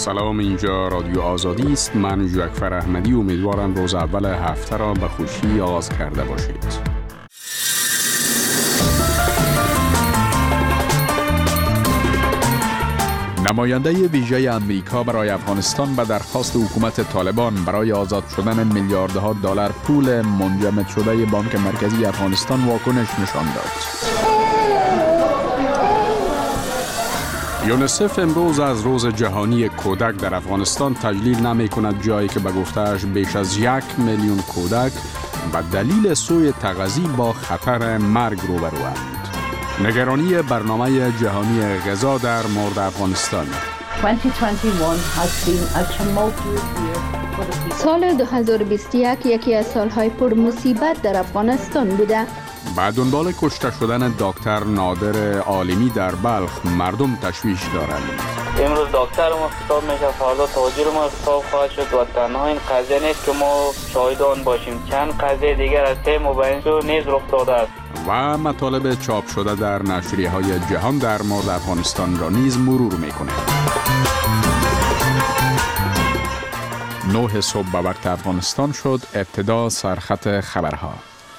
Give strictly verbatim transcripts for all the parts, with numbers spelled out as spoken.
سلام، اینجا رادیو آزادی است. من جعفر احمدی، امیدوارم روز اول هفته را به خوشی آغاز کرده باشید. نماینده ویژه امریکا برای افغانستان به درخواست حکومت طالبان برای آزاد شدن میلیاردها دلار پول منجمد شده بانک مرکزی افغانستان واکنش نشان داد. یونیسف امروز از روز جهانی کودک در افغانستان تجلیل نمی کند، جایی که به گفتهش بیش از یک میلیون کودک به دلیل سوء تغذیه با خطر مرگ روبروند. نگرانی برنامه جهانی غذا در مورد افغانستان. سال دو هزار و بیست و یک یکی از سالهای پر مصیبت در افغانستان بوده. به دنبال کشته شدن دکتر نادر عالمی در بلخ مردم تشویش دارند. امروز دکتر ما خطاب میشه، فردا تاجر ما خطاب خواهد شد و تنها این قضیه نیست که ما شاهدان باشیم، چند قضیه دیگر از طی مبینسو نیز رخ داده است و مطالب چاپ شده در نشریه های جهان در مورد افغانستان را نیز مرور میکنه. نه صبح به وقت افغانستان شد. ابتدا سرخط خبرها.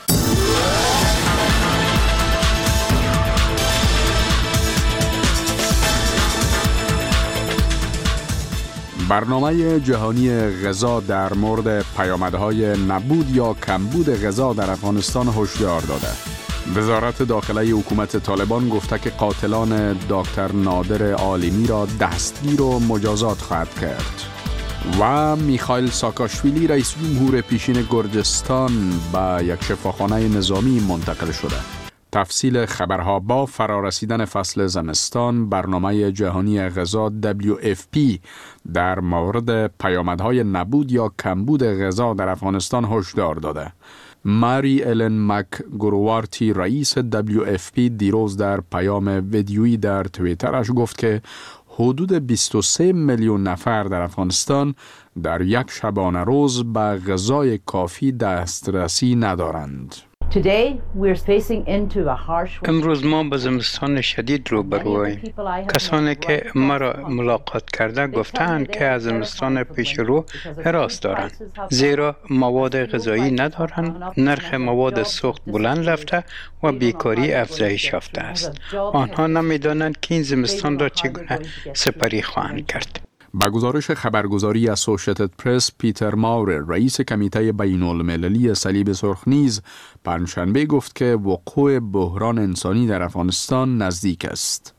برنامه جهانی غذا در مورد پیامدهای نبود یا کمبود غذا در افغانستان هشدار داده. وزارت داخلی حکومت طالبان گفته که قاتلان دکتر نادر عالمی را دستگیر و مجازات خواهد کرد. و میخائیل ساکاشویلی رئیس جمهور پیشین گرجستان به یک شفاخانه نظامی منتقل شده. تفصیل خبرها. با فرارسیدن فصل زمستان، برنامه جهانی غذا دبلیو اف پی در مورد پیامدهای نبود یا کمبود غذا در افغانستان هشدار داده. ماری الن مک گروارتی رئیس دبلیو اف پی دیروز در پیام ویدیویی در توییترش گفت که حدود بیست و سه میلیون نفر در افغانستان در یک شبانه روز به غذای کافی دسترسی ندارند. امروز ما با زمستان شدید روبرویم. کسانی که مرا ملاقات کرده گفتند که از زمستان پیش رو هراس دارند، زیرا مواد غذایی ندارند، نرخ مواد سوخت بلند رفته و بیکاری افزایش یافته است. آنها نمی‌دانند که این زمستان را چگونه سپری خواهند کرد. با گزارش خبرگزاری اسوسییتد پرس، پیتر ماور رئیس کمیته بین المللی صلیب سرخ نیز پنجشنبه گفت که وقوع بحران انسانی در افغانستان نزدیک است.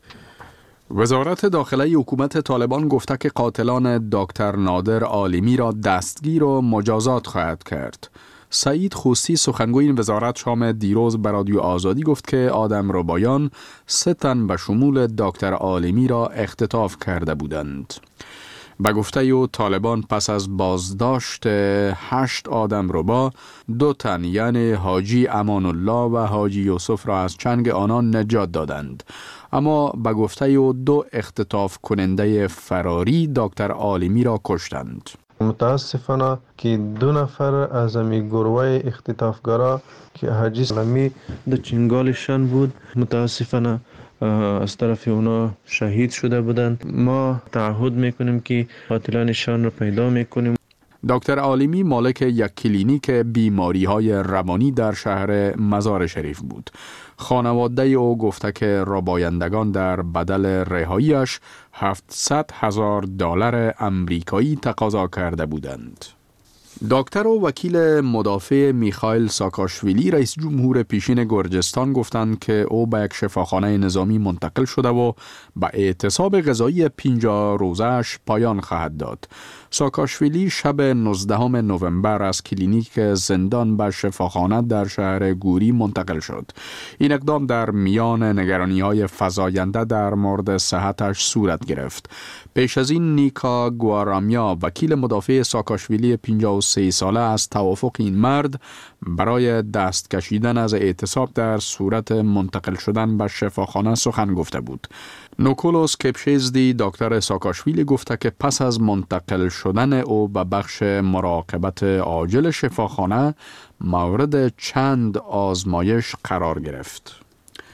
وزارت داخلی حکومت طالبان گفته که قاتلان دکتر نادر عالمی را دستگیر و مجازات خواهد کرد. سعید خوستی سخنگوی این وزارت شام دیروز به رادیو آزادی گفت که آدمربایان سه تن به شمول دکتر عالمی را اختطاف کرده بودند. به گفته او طالبان پس از بازداشت هشت آدمربا، دو تن یعنی حاجی امان الله و حاجی یوسف را از چنگ آنان نجات دادند، اما به گفته او دو اختطاف کننده فراری دکتر عالمی را کشتند. متاسفانه که دو نفر از امی گروه اختطافگرا که حاجی سلامی در چنگالشان بود متاسفانه از طرف اونا شهید شده بودند. ما تعهد میکنیم که قاتلانشان را پیدا میکنیم. دکتر عالمی مالک یک کلینیک بیماری های روانی در شهر مزار شریف بود. خانواده او گفته که ربایندگان در بدل رهاییش هفتصد هزار دلار امریکایی تقاضا کرده بودند. دکتر و وکیل مدافع میخائیل ساکاشویلی رئیس جمهور پیشین گرجستان گفتند که او به یک شفاخانه نظامی منتقل شده و به اعتصاب غذایی پنجاه روزه‌اش پایان خواهد داد. ساکاشویلی شب نوزدهم نوامبر از کلینیک زندان به شفاخانه در شهر گوری منتقل شد. این اقدام در میان نگرانی‌های فزاینده در مورد صحتش صورت گرفت. پیش از این نیکا گوارامیا وکیل مدافع ساکاشویلی پنجاه و سه ساله از توافق این مرد برای دست کشیدن از اعتصاب در صورت منتقل شدن به شفاخانه سخن گفته بود. نوکولوس کپشیزدی دکتر ساکاشویلی گفته که پس از منتقل شدن او به بخش مراقبت عاجل شفاخانه مورد چند آزمایش قرار گرفت.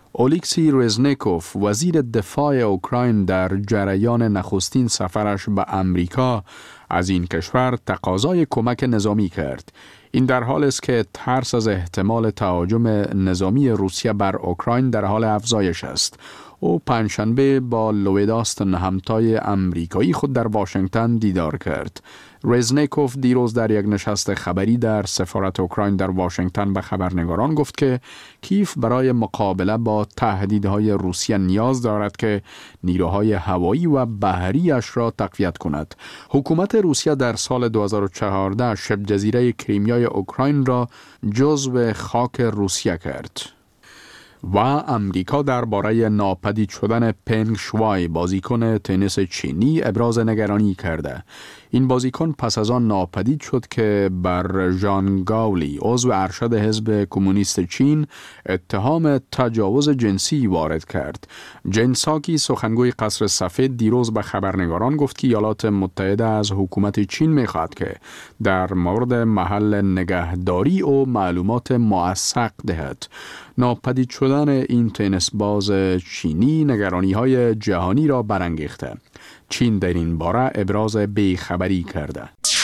اولیکسی رزنیکوف وزیر دفاع اوکراین در جریان نخستین سفرش به امریکا از این کشور تقاضای کمک نظامی کرد. این در حال است که ترس از احتمال تهاجم نظامی روسیه بر اوکراین در حال افزایش است. او پنجشنبه با لوید آستن همتای امریکایی خود در واشنگتن دیدار کرد. رزنیکوف دیروز در یک نشست خبری در سفارت اوکراین در واشنگتن به خبرنگاران گفت که کیف برای مقابله با تهدیدهای روسیه نیاز دارد که نیروهای هوایی و بحریش را تقویت کند. حکومت روسیه در سال دو هزار و چهارده شبه جزیره کریمیای اوکراین را جزو خاک روسیه کرد. و امریکا درباره ناپدید شدن پنگ شوای بازیکن تنیس چینی ابراز نگرانی کرده. این بازیکن پس از آن ناپدید شد که بر ژان گاولی عضو ارشد حزب کمونیست چین اتهام تجاوز جنسی وارد کرد. جن ساکی سخنگوی قصر سفید دیروز به خبرنگاران گفت که ایالات متحده از حکومت چین می‌خواهد که در مورد محل نگهداری و معلومات موثق دهد. ناپدید شدن این تنیس باز چینی نگرانی‌های جهانی را برانگیخته. چین در این باره ابراز بیخبری کرده.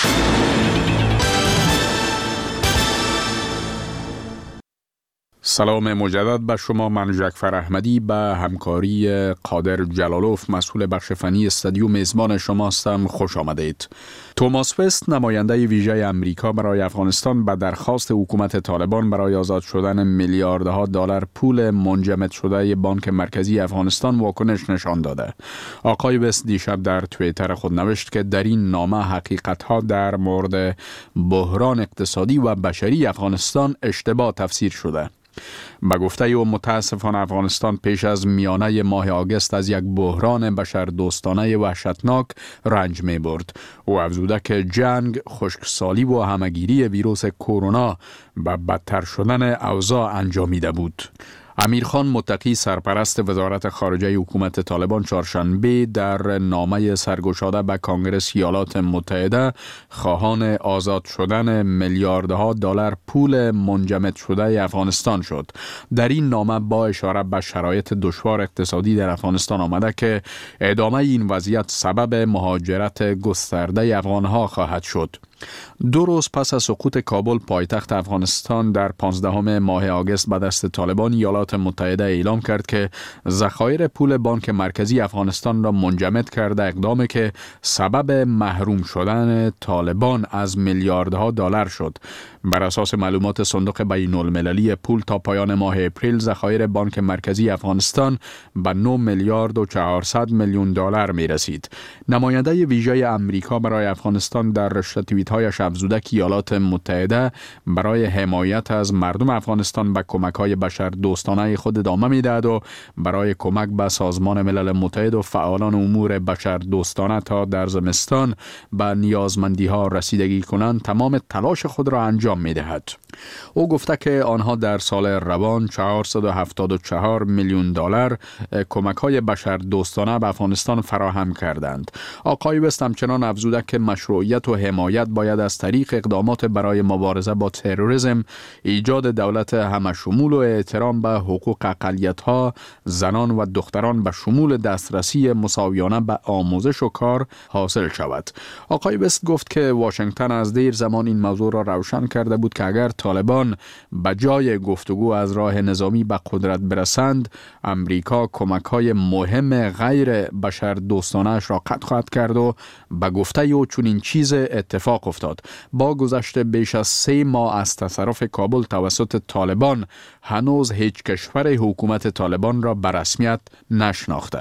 سلام مجدد به شما. من جعفر احمدی به همکاری قادر جلالوف مسئول بخش فنی استودیو میزبان شما هستم. خوش آمدید. توماس وست نماینده ویژه امریکا برای افغانستان به درخواست حکومت طالبان برای آزاد شدن میلیاردها دلار پول منجمد شده بانک مرکزی افغانستان واکنش نشان داده. آقای وست دیشب در توییتر خود نوشت که در این نامه حقیقت‌ها در مورد بحران اقتصادی و بشری افغانستان اشتباه تفسیر شده. به گفته او متاسفانه افغانستان پیش از میانه ماه آگوست از یک بحران بشردوستانه وحشتناک رنج می برد. او افزوده که جنگ، خشکسالی و همهگیری ویروس کرونا به بدتر شدن اوضاع انجامیده بود. امیرخان متقی سرپرست وزارت خارجه حکومت طالبان چهارشنبه در نامه سرگشاده به کنگره ایالات متحده خواهان آزاد شدن میلیاردها دلار پول منجمد شده افغانستان شد. در این نامه با اشاره به شرایط دشوار اقتصادی در افغانستان آمده که ادامه این وضعیت سبب مهاجرت گسترده افغانها خواهد شد. دو روز پس از سقوط کابل پایتخت افغانستان در پانزدهم ماه آگوست به دست طالبان، ایالات متحده اعلام کرد که ذخایر پول بانک مرکزی افغانستان را منجمد کرده، اقدامی که سبب محروم شدن طالبان از میلیاردها دلار شد. بر اساس معلومات صندوق بین المللی پول تا پایان ماه اپریل ذخایر بانک مرکزی افغانستان به نه میلیارد و چهارصد میلیون دلار می رسید. نماینده ویژه امریکا برای افغانستان در رشته توییت‌هایش افزوده که ایالات متحده برای حمایت از مردم افغانستان به کمک‌های بشردوستانه خود ادامه می‌دهد و برای کمک به سازمان ملل متحد و فعالان امور بشردوستانه تا در زمستان به نیازمندی‌ها رسیدگی کنند تمام تلاش خود را انجام می‌دهد. او گفته که آنها در سال روان چهارصد و هفتاد و چهار میلیون دلار کمک‌های بشردوستانه به افغانستان فراهم کردند. آقای وست همچنان افزوده که مشروعیت و حمایت باید از طریق اقدامات برای مبارزه با تروریسم، ایجاد دولت همشمول و احترام به حقوق اقلیت‌ها، زنان و دختران به شمول دسترسی مساویانه به آموزش و کار حاصل شود. آقای وست گفت که واشنگتن از دیر زمان این موضوع را روشن کرده بود که اگر طالبان به جای گفتگو از راه نظامی به قدرت برسند، امریکا کمک‌های مهم غیر بشردوستانه‌اش را قطع خواهد کرد و به گفته او چون این چیز اتفاق افتاد. با گذشت بیش از سه ماه از تصرف کابل توسط طالبان، هنوز هیچ کشور حکومت طالبان را به رسمیت نشناخته.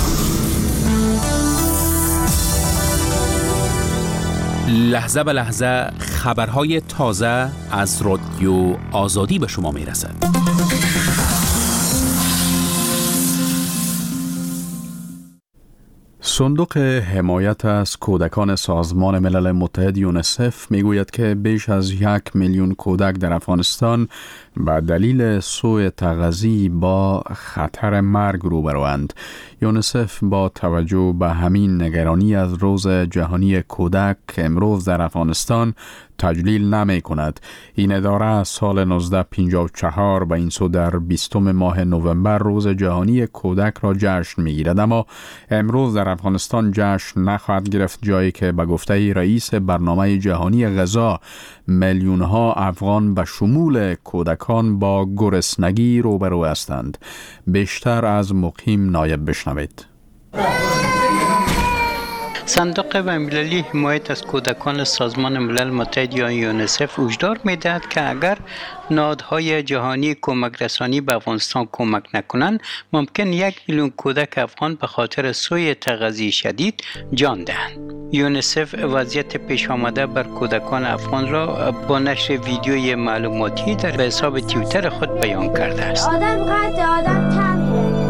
لحظه به لحظه خبرهای تازه از رادیو آزادی به شما می رسد. صندوق حمایت از کودکان سازمان ملل متحد یونیسف میگوید که بیش از یک میلیون کودک در افغانستان به دلیل سوء تغذیه با خطر مرگ روبروند. یونیسف با توجه به همین نگرانی از روز جهانی کودک که امروز در افغانستان تجلیل نمی کند. این اداره از سال نوزده پنجاه و چهار به این سو در بیستم ماه نوامبر روز جهانی کودک را جشن می گیرد، اما امروز در افغانستان جشن نخواهد گرفت، جایی که به گفته رئیس برنامه جهانی غذا میلیون ها افغان به شمول کودکان با گرسنگی روبرو هستند. بیشتر از مقیم نایب بشنوید. صندوق بین‌المللی حمایت از کودکان سازمان ملل متحد یا یونیسف هشدار می‌دهد که اگر نهادهای جهانی کمک رسانی به افغانستان کمک نکنند، ممکن یک میلیون کودک افغان به خاطر سوء تغذیه شدید جان دهند. یونیسف وضعیت پیش آمده بر کودکان افغان را با نشر ویدیوی معلوماتی در حساب توییتر خود بیان کرده است. آدم قد آدم تمیره.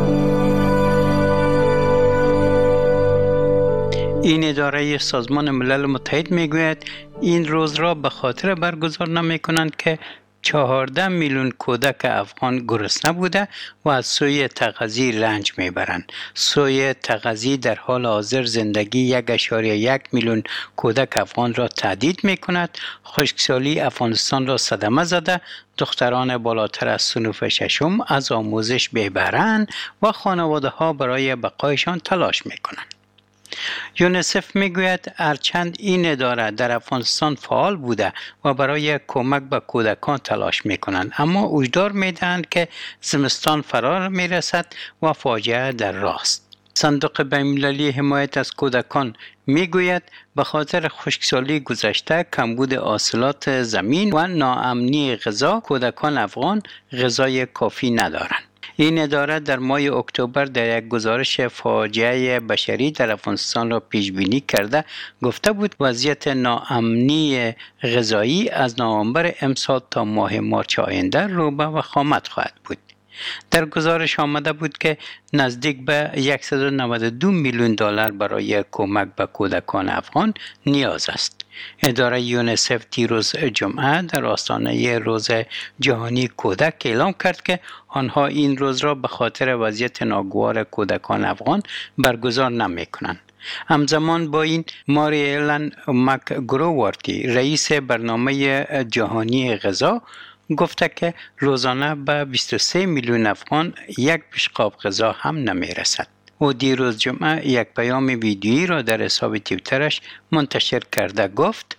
این اداره سازمان ملل متحد میگوید این روز را به خاطر برگزار نمی کنند که چهارده میلیون کودک افغان گرسنه بوده و از سوء تغذیه رنج میبرند. سوء تغذیه در حال حاضر زندگی یک ممیز یک میلیون کودک افغان را تهدید میکند. خشکسالی افغانستان را صدمه زده، دختران بالاتر از صنف ششم از آموزش بی بهره‌اند و خانواده ها برای بقایشان تلاش میکنند. یونیسف میگوید هرچند این اداره در افغانستان فعال بوده و برای کمک به کودکان تلاش میکنند، اما هشدار میدهند که زمستان فرا میرسد و فاجعه در راست. صندوق بین‌المللی حمایت از کودکان میگوید به خاطر خشکسالی گذشته، کمبود حاصلات زمین و ناامنی غذا، کودکان افغان غذای کافی ندارند. این اداره در ماه اکتبر در یک گزارش فاجعه بشری در افغانستان را پیش بینی کرده گفته بود وضعیت ناامنی غذایی از نوامبر امسال تا ماه مارچ آینده رو به وخامت خواهد بود. در گزارش آمده بود که نزدیک به صد و نود و دو میلیون دلار برای کمک به کودکان افغان نیاز است. اداره یونیسف دیروز جمعه در آستانه روز جهانی کودک اعلام کرد که آنها این روز را به خاطر وضعیت ناگوار کودکان افغان برگزار نمی کنند. همزمان با این، ماری ایلن مکگروورتی، رئیس برنامه جهانی غذا، گفته که روزانه به بیست و سه میلیون افغان یک پیشقاب غذا هم نمی رسد. او دیروز جمعه یک پیام ویدیویی را در حساب توییترش منتشر کرده گفت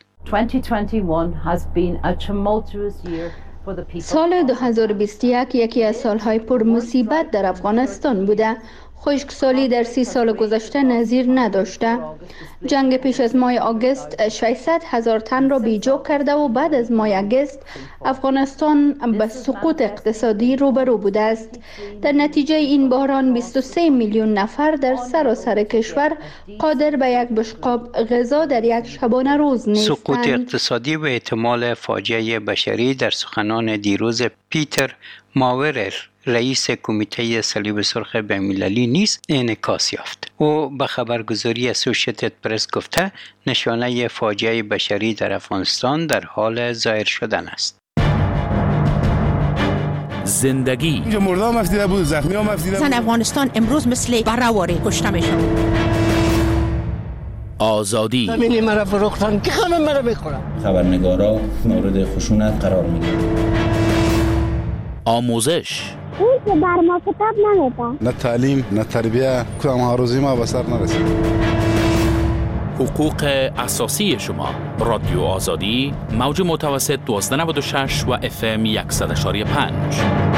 سال دو هزار و بیست و یک یکی از سالهای پر مصیبت در افغانستان بوده. خشکسالی در سی سال گذشته نظیر نداشته. جنگ پیش از ماه آگوست ششصد هزار تن را بیجا کرده و بعد از ماه آگوست افغانستان به سقوط اقتصادی روبرو بوده است. در نتیجه این بحران بیست و سه میلیون نفر در سراسر کشور قادر به یک بشقاب غذا در یک شبانه روز نیستند. سقوط اقتصادی و احتمال فاجعه بشری در سخنان دیروز پیتر ماورر، رئیس کمیته صلیب سرخ بین‌المللی نیز انعکاس یافت. او به خبرگزاری اسوشییتد پرس گفته نشانه فاجعه بشری در افغانستان در حال ظاهر شدن است. زندگی مردم مفتیده بود، زخمی ها مفتیده بود. زن افغانستان امروز مثل بره‌واره کشته میشن. آزادی زمینی مرا فروختن که همه مرا میخورن. خبرنگارا مورد خشونت قرار میگیرن. آموزش اون که بر ما کتاب نمیده. نه تعلیم نه تربیه، کدام ها روزی ما به سر نرسید. حقوق اساسی شما. رادیو آزادی، موج متوسط دوازده نود و شش و اف ام صد و پنج.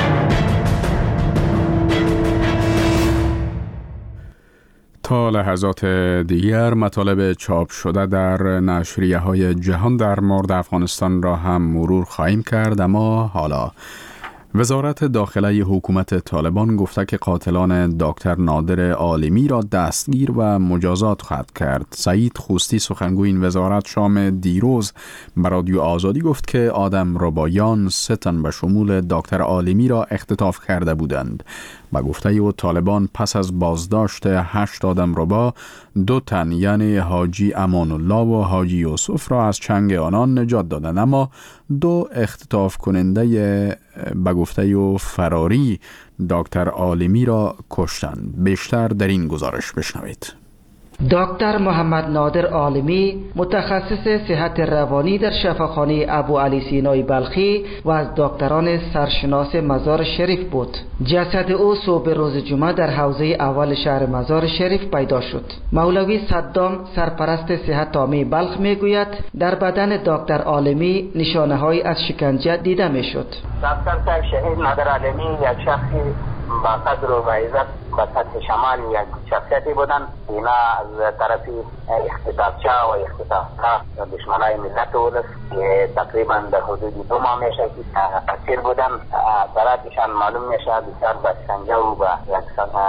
تا لحظات دیگر مطالب چاپ شده در نشریه های جهان در مورد افغانستان را هم مرور خواهیم کرد، اما حالا وزارت داخله حکومت طالبان گفته که قاتلان دکتر نادر عالمی را دستگیر و مجازات خواهد کرد. سعید خوستی، سخنگوی این وزارت، شام دیروز به رادیو آزادی گفت که آدم ربایان سه تن به شمول دکتر عالمی را اختطاف کرده بودند. با گفته او طالبان پس از بازداشت هشت آدم ربا، دو تن یعنی حاجی امان الله و حاجی یوسف را از چنگ آنان نجات دادند، اما دو اختطاف کننده به گفته او فراری دکتر عالمی را کشتند. بیشتر در این گزارش بشنوید. دکتر محمد نادر عالمی متخصص صحت روانی در شفاخانه ابو علی سینای بلخی و از دکتران سرشناس مزار شریف بود. جسد او صبح روز جمعه در حوزه اول شهر مزار شریف پیدا شد. مولوی صدام سرپرست صحت عامه بلخ میگوید در بدن دکتر عالمی نشانه‌هایی از شکنجه دیده میشد. دکتر صاحب شهید نادر عالمی یک شخصی با قدر و عزت و سطح شمال یک شخصیتی بودن. اینا از طرفی اختطافچه و اختطافها دشمنای ملت ولس که تقریبا در حدود دو ماه میشه که اسیر بودن. براتشان معلوم میشه بسیار با شکنجه و با یک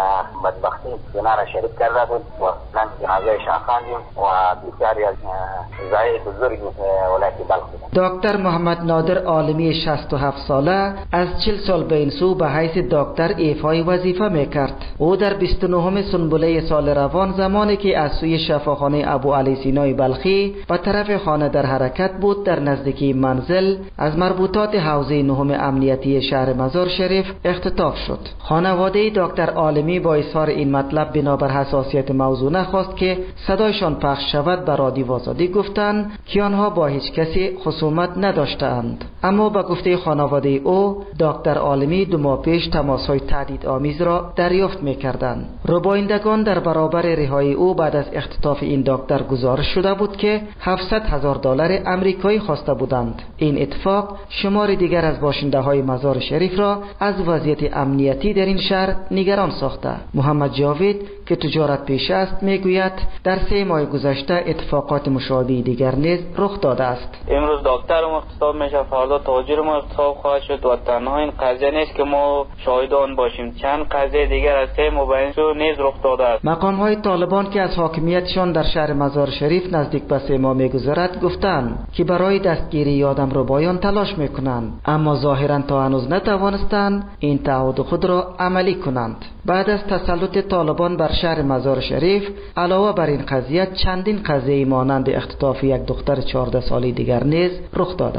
بدبختی اینا را شریک کرده بود و من جنازه شان خواندیم و بسیاری از زای بزرگ ولایت بلخ بودن. دکتر محمد نادر عالمی شصت و هفت ساله از چهل سال به این سو به حیث دکتر ایفای وظیفه میکرد. او در بیست و نهم سنبله سال روان زمانی که از سوی شفاخانه ابو علی سینای بلخی به طرف خانه در حرکت بود در نزدیکی منزل از مربوطات حوزه نهم امنیتی شهر مزار شریف اختطاف شد. خانواده دکتر عالمی با اظهار این مطلب بنابر حساسیت موضوع نخواست که صدایشان پخش شود به رادیو آزادی گفتند که آنها با هیچ کسی خصومت نداشتند. اما به گفته خانواده او دکتر عالمی دو ماه پیش تماس‌های تهدید آمیز را دریافت می‌کردند. ربایندگان در برابر رهایی او بعد از اختطاف این دکتر گزارش شده بود که هفتصد هزار دلار آمریکایی خواسته بودند. این اتفاق شمار دیگر از باشنده‌های مزار شریف را از وضعیت امنیتی در این شهر نگران ساخته. محمد جاوید که تجارت پیش است میگوید در سه ماه گذشته اتفاقات مشابه دیگر نیز رخ داده است. امروز دکتر ما اغتصاب میشه، فردا تاجر ما اغتصاب خواهد شد و تنها این قضیه نیست که ما شاهدان باشیم، چند قضیه دیگر از سه مبینش نیز رخ داده است. مقام های طالبان که از حاکمیتشان در شهر مزار شریف نزدیک به سه ماه میگذرد گفتند که برای دستگیری آدم ربایان تلاش میکنند، اما ظاهرا تا هنوز نتوانستند این تعهد خود را عملی کنند. بعد از تسلط طالبان بر شهر مزار شریف علاوه بر این قضیه چندین قضیه مانند اختطاف یک دختر چهارده ساله دیگر نیز رخ داده.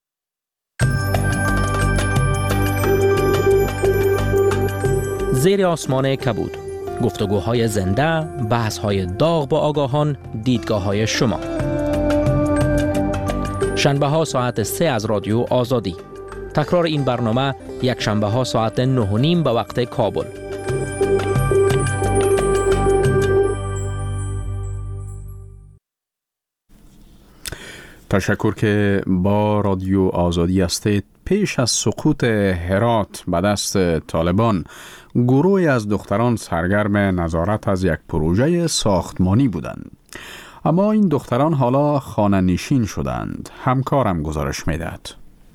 زیر آسمان کبود، گفتگوهای زنده، بحث‌های داغ با آگاهان، دیدگاه‌های شما. شنبه ها ساعت سه از رادیو آزادی. تکرار این برنامه یک شنبه ها ساعت نه و نیم به وقت کابل. تشکر که با رادیو آزادی هستید. پیش از سقوط هرات به دست طالبان، گروهی از دختران سرگرم نظارت از یک پروژه ساختمانی بودند. اما این دختران حالا خانه نشین شدند. همکارم گزارش میدهد.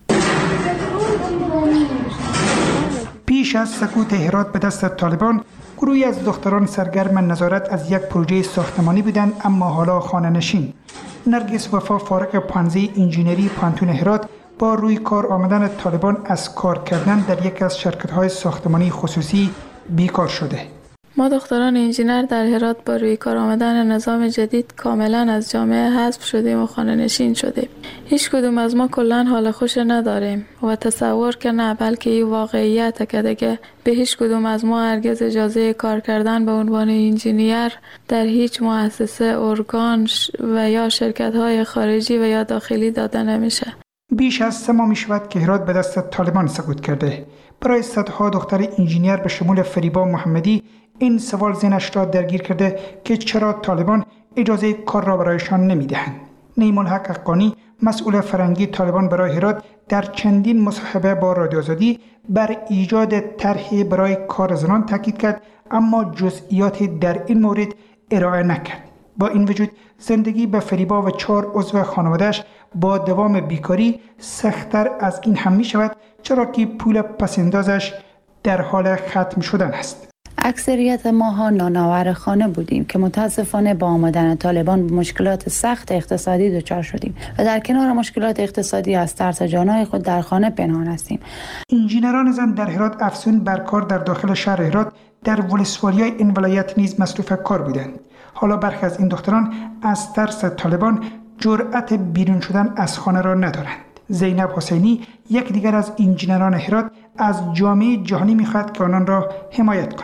پیش از سقوط هرات به دست طالبان، گروهی از دختران سرگرم نظارت از یک پروژه ساختمانی بودند، اما حالا خانه نشین. نرگس وفا فارغ پانزه انجینری پانتون هرات با روی کار آمدن طالبان از کار کردن در یک از شرکت‌های ساختمانی خصوصی بیکار شده. ما دختران انجینر در هرات با روی کار آمدن نظام جدید کاملا از جامعه حذف شدیم و خانه نشین شدیم. هیچ کدوم از ما کلا حال خوش نداریم و تصور که نه، بلکه این واقعیت که دیگه به هیچ کدوم از ما هرگز اجازه کار کردن به عنوان انجینیر در هیچ مؤسسه، ارگان و یا شرکت‌های خارجی و یا داخلی داده نمیشه. بیش از سه ماه می شود که هرات به دست طالبان سقوط کرده. برای صدها دختر انجینیر به شمول فریبا محمدی این سوال ذهنش را درگیر کرده که چرا طالبان اجازه کار را برایشان نمی دهند. نعیم الحق حقانی، مسئول فرهنگی طالبان برای هرات، در چندین مصاحبه با رادیو آزادی بر ایجاد طرحی برای کار زنان تاکید کرد، اما جزئیاتی در این مورد ارائه نکرد. با این وجود زندگی به فریبا و چهار عضو خانواده‌اش با دوام بیکاری سخت‌تر از این هم می شود، چرا که پول پسندازش در حال ختم شدن است. اکثریت ماها نانآور خانه بودیم که متاسفانه با آمدن طالبان به مشکلات سخت اقتصادی دچار شدیم و در کنار مشکلات اقتصادی از ترس جانهای خود در خانه پنهان هستیم. انجینران زن در هرات افزون بر کار در داخل شهر هرات در ولسوالی‌های این ولایت نیز مصروف کار بودند. حالا برخی از این دختران از ترس طالبان جرأت بیرون شدن از خانه را ندارند. زینب حسینی، یک دیگر از انجینران هرات، از جامعه جهانی می‌خواهد که آنان را حمایت کنند.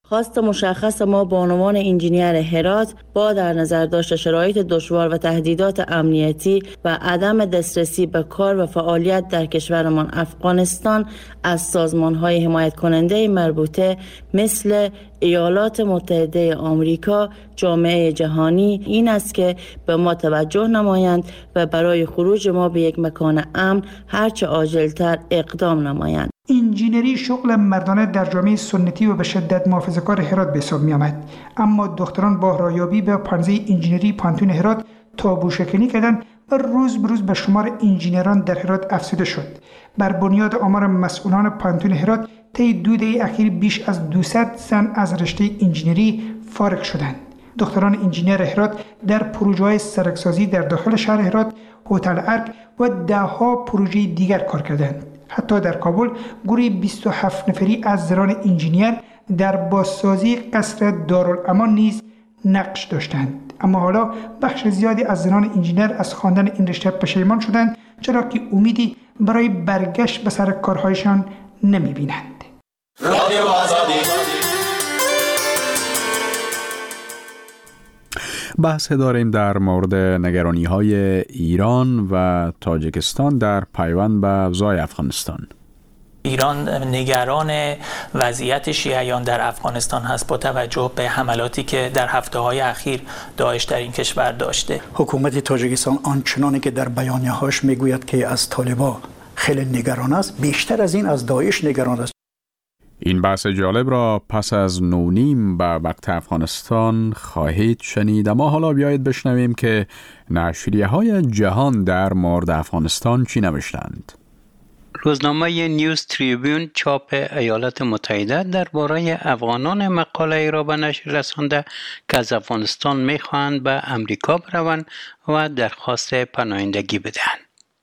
خواست مشخص ما به عنوان انجینیر هرات با در نظر داشت شرایط دشوار و تهدیدات امنیتی و عدم دسترسی به کار و فعالیت در کشورمان افغانستان از سازمان‌های حمایت کننده مربوطه مثل ایالات متحده آمریکا، جامعه جهانی این است که به ما توجه نمایند و برای خروج ما به یک مکان امن هرچه عاجلتر اقدام نمایند. انجینری شغل مردانه در جامعه سنتی و به شدت محافظه‌کار هرات به حساب می آمد، اما دختران با رایابی به پانزه انجینری پانتون هرات تابو شکنی کردند و روز به روز به شمار انجینران در هرات افزوده شد. بر بنیاد آمار مسئولان پانتون هرات طی دو دهه اخیر بیش از دویست زن از رشته انجینری فارغ شدند. دختران انجینر هرات در پروژه‌های سرکسازی در داخل شهر هرات، هتل ارک و ده‌ها پروژه دیگر کار کردند. حتی در کابل گروه بیست و هفت نفری از زنان انجینیر در بازسازی قصر دارالامان نیز نقش داشتند. اما حالا بخش زیادی از زنان انجینیر از خواندن این رشته پشیمان شدند، چرا که امیدی برای برگشت به سر کارهایشان نمی‌بینند. رادیو آزادی. بحث داریم در مورد نگرانی‌های ایران و تاجیکستان در پیوند به اوضاع افغانستان. ایران نگران وضعیت شیعیان در افغانستان هست با توجه به حملاتی که در هفته‌های اخیر داعش در این کشور داشته. حکومت تاجیکستان آنچنانی که در بیانیه‌هاش میگوید که از طالبان خیلی نگران است، بیشتر از این از داعش نگران است. این بحث جالب را پس از نونیم به وقت افغانستان خواهید شنید. اما حالا بیایید بشنویم که نشریه های جهان در مورد افغانستان چی نوشتند. روزنامه نیوز تریبیون چاپ ایالات متحده درباره افغانان مقاله را به نشر رسانده که از افغانستان می‌خواهند به امریکا بروند و درخواست پناهندگی بدهند.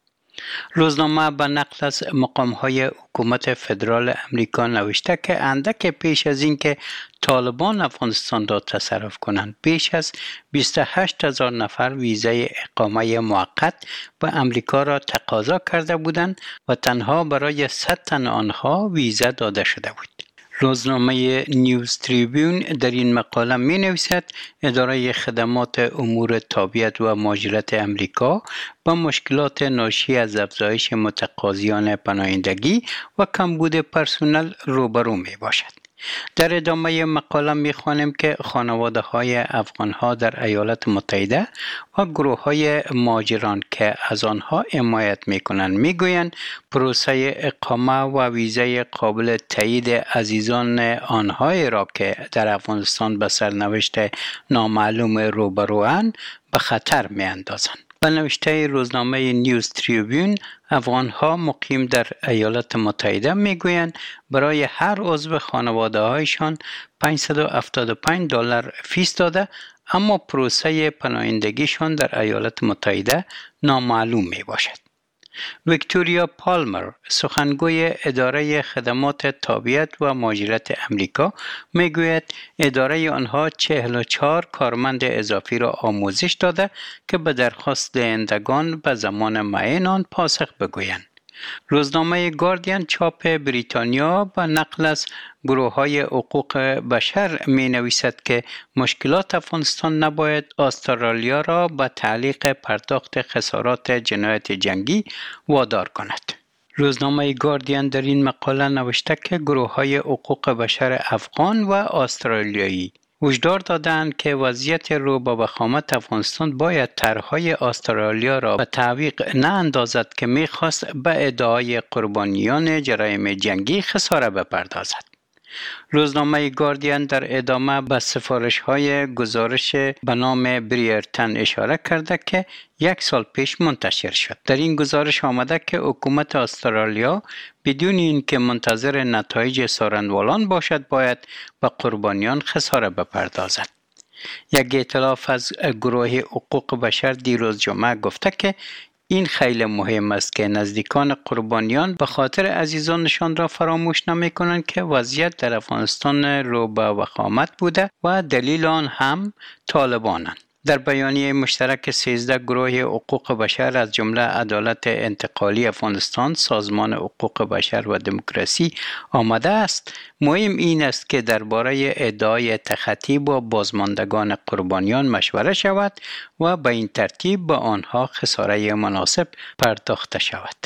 روزنامه به نقل از مقام‌های حکومت فدرال امریکا نوشته که اندک پیش از اینکه طالبان افغانستان را تصرف کنند، بیش از بیست و هشت هزار نفر ویزای اقامه موقت به امریکا را تقاضا کرده بودند و تنها برای صد تن آنها ویزا داده شده بود. روزنامه نیوز تریبیون در این مقاله می نویسد اداره خدمات امور تابعیت و مهاجرت امریکا با مشکلات ناشی از افزایش متقاضیان پناهندگی و کمبود پرسنل روبرو می باشد. در ادامه مقاله می خوانیم که خانواده های افغان ها در ایالات متحده و گروه های مهاجران که از آنها حمایت می کنند می گویند پروسه اقامه و ویزای قابل تایید عزیزان آنهایی را که در افغانستان به سرنوشت نامعلوم روبروان به خطر می اندازند. به نوشته روزنامه نیوز تریبیون، افغان‌ها مقیم در ایالات متحده میگویند برای هر عضو خانواده هایشان پانصد و هفتاد و پنج دلار فیس داده، اما پروسه پناهندگیشان در ایالات متحده نامعلوم می باشد. ویکتوریا پالمر، سخنگوی اداره خدمات تابعیت و مهاجرت امریکا، میگوید اداره آنها چهل و چهار کارمند اضافی را آموزش داده که به درخواست دهندگان به زمان معین آن پاسخ بگویند. روزنامه گاردین چاپ بریتانیا به نقل از گروه های حقوق بشر می نویسد که مشکلات افغانستان نباید استرالیا را به تعلیق پرداخت خسارات جنایت جنگی وادار کند. روزنامه گاردین در این مقاله نوشته که گروه های حقوق بشر افغان و استرالیایی هشدار دادند که وضعیت رو به وخامت افغانستان باید طرحهای استرالیا را به تعویق نه اندازد که می‌خواست به ادعای قربانیان جرایم جنگی خساره بپردازد. روزنامه گاردین در ادامه به سفارش‌های گزارش به نام بریرتن اشاره کرده که یک سال پیش منتشر شد. در این گزارش آمده که حکومت استرالیا بدون اینکه منتظر نتایج سارندوالان باشد باید به قربانیان خساره بپردازد. یک ائتلاف از گروه حقوق بشر دیروز جمعه گفته که این خیلی مهم است که نزدیکان قربانیان به خاطر عزیزانشان را فراموش نمی کنند که وضعیت در افغانستان رو به وخامت بوده و دلیل آن هم طالبانند. در بیانیه مشترک سیزده گروه حقوق بشر از جمله عدالت انتقالی افغانستان، سازمان حقوق بشر و دموکراسی آمده است مهم این است که درباره ادعای تخطی با بازماندگان قربانیان مشوره شود و به این ترتیب به آنها خساره مناسب پرداخته شود.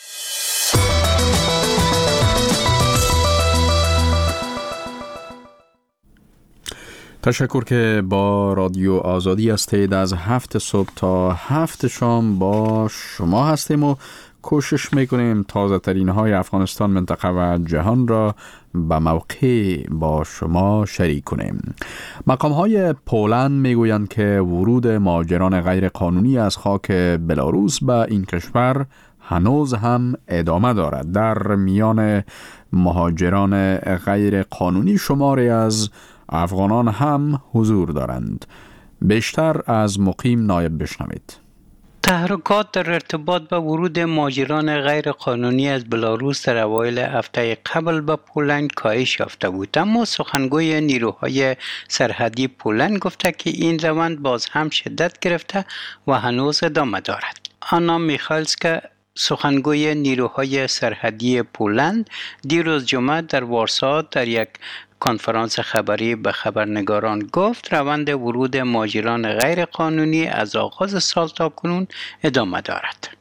تشکر که با رادیو آزادی هستید. از هفت صبح تا هفت شام با شما هستیم و کوشش میکنیم تازه ترین های افغانستان، منطقه و جهان را به موقع با شما شریک کنیم. مقام های پولند میگویند که ورود مهاجران غیر قانونی از خاک بلاروس به این کشور هنوز هم ادامه دارد. در میان مهاجران غیر قانونی شماری از افغانان هم حضور دارند. بیشتر از مقیم نایب بشنوید. تحرکات در ارتباط با ورود مهاجران غیر قانونی از بلاروس در اوایل هفته قبل به پولند کاهش یافته بود، اما سخنگوی نیروهای سرحدی پولند گفته که این روند باز هم شدت گرفته و هنوز ادامه دارد. آنا میخالسکا، سخنگوی نیروهای سرحدی پولند، دیروز جمعه در وارسا در یک کنفرانس خبری به خبرنگاران گفت روند ورود مهاجران غیر قانونی از آغاز سال تا کنون ادامه دارد.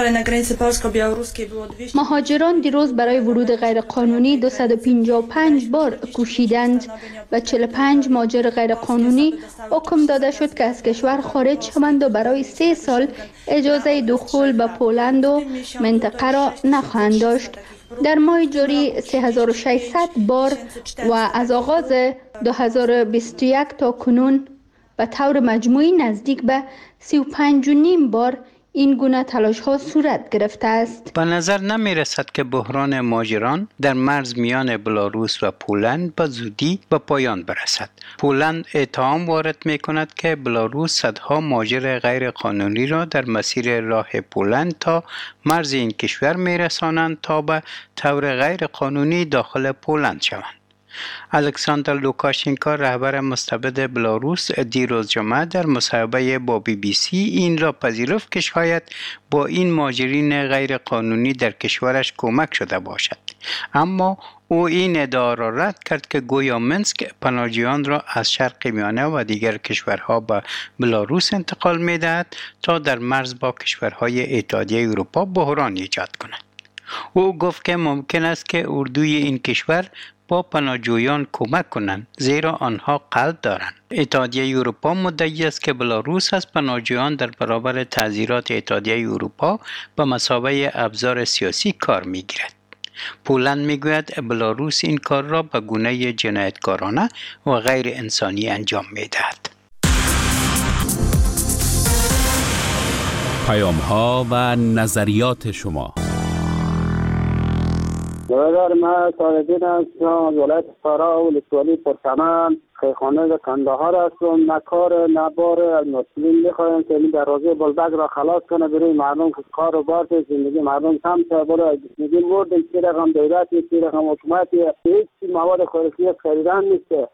مهاجران دیروز برای ورود غیر قانونی دویست و پنجاه و پنج بار کوشیدند و چهل و پنج مهاجر غیر قانونی حکم داده شد که از کشور خارج شوند و برای سه سال اجازه دخول به پولند و منطقه را نخواهند داشت. در ماه جاری سه هزار و ششصد بار و از آغاز دو هزار و بیست و یک تا کنون به طور مجموعی نزدیک به سی و پنج و نیم بار این گونه تلاش ها صورت گرفته است. به نظر نمی رسد که بحران مهاجران در مرز میان بلاروس و پولند به زودی به پایان برسد. پولند اتهام وارد می کند که بلاروس صدها مهاجر غیر قانونی را در مسیر راه پولند تا مرز این کشور می رسانند تا به طور غیر قانونی داخل پولند شوند. الکساندر لوکاشنکو، رهبر مستبد بلاروس، دیروز جمعه در مصاحبه با بی بی سی این را پذیرفت که شاید با این مهاجرین غیر قانونی در کشورش کمک شده باشد، اما او این ادعا را رد کرد که گویا منسک پناهجویان را از شرق میانه و دیگر کشورها به بلاروس انتقال می‌دهد تا در مرز با کشورهای اتحادیه اروپا بحران ایجاد کند. او گفت که ممکن است که اردوی این کشور با پناهجویان کمک کنند، زیرا آنها قلب دارند. اتحادیه اروپا مدعی است که بلاروس از پناهجویان در برابر تعزیرات اتحادیه اروپا به مثابه ابزار سیاسی کار می‌گیرد. پولند میگوید بلاروس این کار را به گونه جنایتکارانه و غیر انسانی انجام می‌دهد. پیام‌ها و نظریات شما. برادر من سالدین هستم از ولایت فرا و ولسوالی پرچمن، خیخانه کندهار هستم. نه کار نه بار از مسئولین میخوایم که این دروازه بلبک را خلاص کنه برای مردم که کار و بار زندگی مردم کم شه. برای زندگی مردم چی رقم دولتی چی رقم حکومتی هیچ مواد خوراکی خریدن نیست.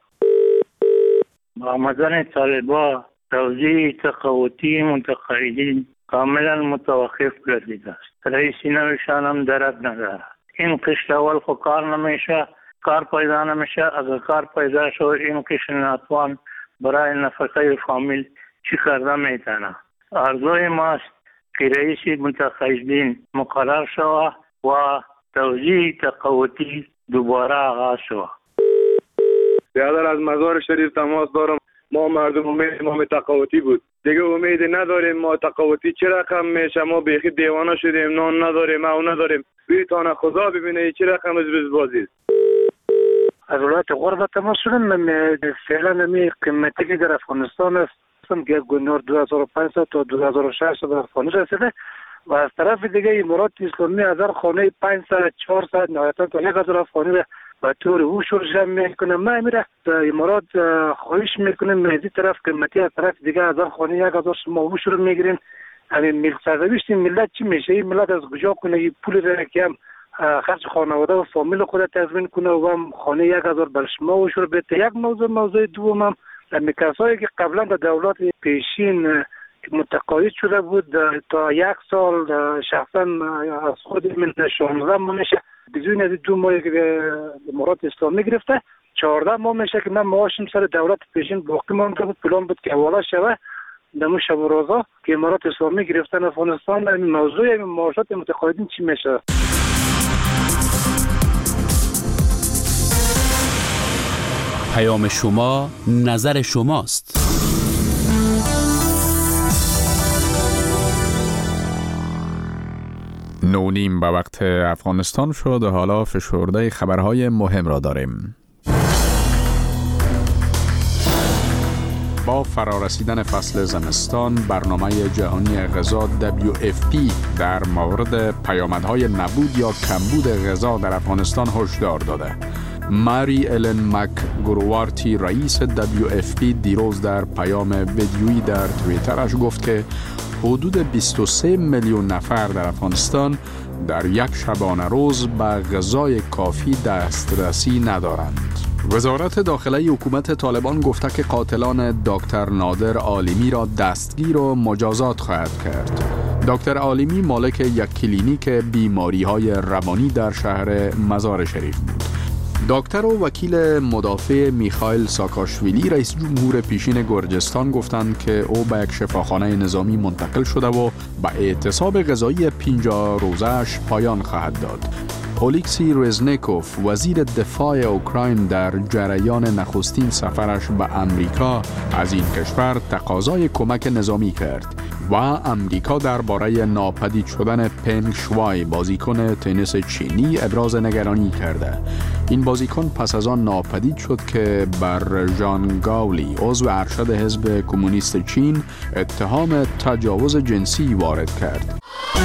آمدن طالبان توزیع تقاوتی متقاعدین کاملا متوقف گردیده است. رئیس نوشان هم درد ندارد. این قشت اول خو کار نمیشه، کار پیدا نمیشه. اگر کار پیدا شد این قشت ناتوان برای نفقه فامیل چی کرده میتونه. آرزوی ماست که رئیس متقاعدین مقرر شود و توزیع تقاوتی دوباره آغاز شود. برادر از مزار شریف تماس دارم. ما مردم امید ما تقاوتی بود، دیگه امید نداریم. ما تقاوتی چه رقم میشه؟ ما بیخی دیوانه شدیم، نان نداریم، او نداریم. بیتانه خدا ببینه چه رقم از biz بازی. از ولایت غرب تماس شدم. فعلا می قیمتی که در افغانستان است که گونور دو هزار و پانصد تا دو هزار و ششصد به افغانی رسیده و از طرف دیگه امارات اسلامی هزار خانه پانصد چهارصد نهایتا تا یک هزار افغانی را به طور او شرجم میکنه. ما میره امارات خواهش میکنیم مهدی طرف قیمتی از طرف دیگه هزار خانه یک هزار شما او شروع میگیرین. همین ملت سرنوشت ملت چی میشه؟ این ملت از کجا کنه این پول را که هم خرج خانواده و فامیل خود تضمین کنه و هم خانه یک هزار بر شما و شروع بده. یک موضوع موضوع دوم هم امی کسایی که قبلا در دولت پیشین متقاعد شده بود تا یک سال شخصا از خود من شانزده ماه میشه بدون از دو ماهی که به امارات اسلامی گرفته، چهارده ماه میشه که من معاشم سر دولت پیشین باقی مانده بود. پلان بود که حواله شوه دمو شب و روزا که امارات اسلامی گرفتن افغانستان. این موضوع این معاشات متقاعدین چی میشه؟ پیام شما نظر شماست. نونیم به وقت افغانستان شد و حالا فشرده خبرهای مهم را داریم. با فرارسیدن فصل زمستان، برنامه جهانی غذا دبلیو اف پی در مورد پیامدهای نبود یا کمبود غذا در افغانستان هشدار داده. ماری الن مک گروارتی رئیس دبلیو اف پی دیروز در پیام ویدیویی در توییترش گفت که حدود بیست و سه میلیون نفر در افغانستان در یک شبانه روز به غذای کافی دسترسی ندارند. وزارت داخلی حکومت طالبان گفته که قاتلان دکتر نادر عالمی را دستگیر و مجازات خواهد کرد. دکتر عالمی مالک یک کلینیک بیماری‌های روانی در شهر مزار شریف بود. دکتر و وکیل مدافع میخائیل ساکاشویلی رئیس جمهور پیشین گرجستان گفتند که او به یک شفاخانه نظامی منتقل شده و به اعتصاب غذایی پنجاه روزه‌اش پایان خواهد داد. اولیکسی رزنیکوف وزیر دفاع اوکراین در جریان نخستین سفرش به امریکا از این کشور تقاضای کمک نظامی کرد و امریکا درباره ناپدید شدن پنگ شوای بازیکن تنیس چینی ابراز نگرانی کرده. این بازیکن پس از آن ناپدید شد که بر ژان گاولی عضو ارشد حزب کمونیست چین اتهام تجاوز جنسی وارد کرد.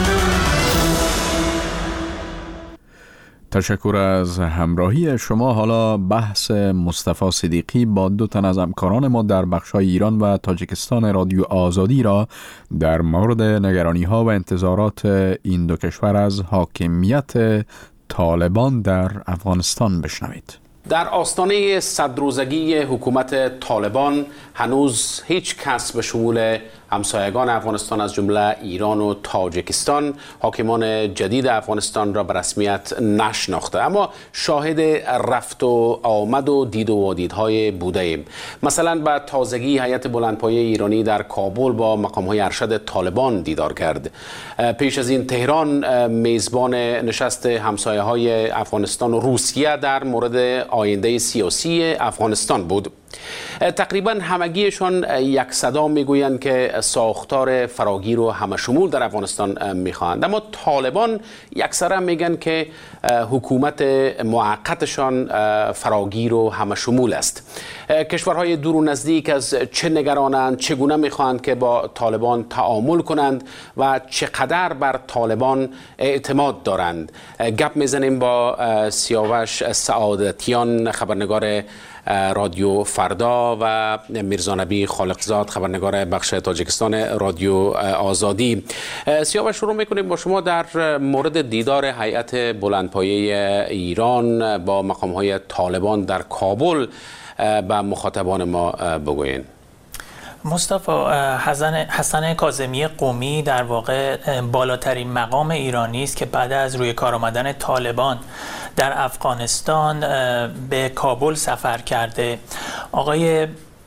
تشکر از همراهی شما. حالا بحث مصطفی صدیقی با دو تن از همکاران ما در بخش‌های ایران و تاجیکستان رادیو آزادی را در مورد نگرانی‌ها و انتظارات این دو کشور از حاکمیت طالبان در افغانستان بشنوید. در آستانه صد روزگی حکومت طالبان هنوز هیچ کس به شمول همسایگان افغانستان از جمله ایران و تاجیکستان حاکمان جدید افغانستان را به رسمیت نشناخته، اما شاهد رفت و آمد و دید و وادیدهای بوده ایم. مثلا به تازگی هیئت بلندپایه ایرانی در کابل با مقام‌های ارشد طالبان دیدار کرد. پیش از این تهران میزبان نشست همسایه‌های افغانستان و روسیه در مورد آینده سیاسی افغانستان بود. تقریبا همگیشان یک صدا میگویند که ساختار فراگیر و همشمول در افغانستان میخواهند، اما طالبان یکسره میگن که حکومت موقتشان فراگیر و همشمول است. کشورهای دور و نزدیک از چه نگرانند، چگونه میخواهند که با طالبان تعامل کنند و چقدر بر طالبان اعتماد دارند. گپ میزنیم با سیاوش سعادتیان خبرنگار رادیو فردا و میرزا نبی خالقزاد خبرنگار بخش تاجیکستان رادیو آزادی. سیاوش، شروع میکنیم با شما در مورد دیدار هیئت بلندپایه ایران با مقام‌های طالبان در کابل به مخاطبان ما بگوین. مصطفی، حسن حسن کاظمی قمی در واقع بالاترین مقام ایرانی است که بعد از روی کار آمدن طالبان در افغانستان به کابل سفر کرده. آقای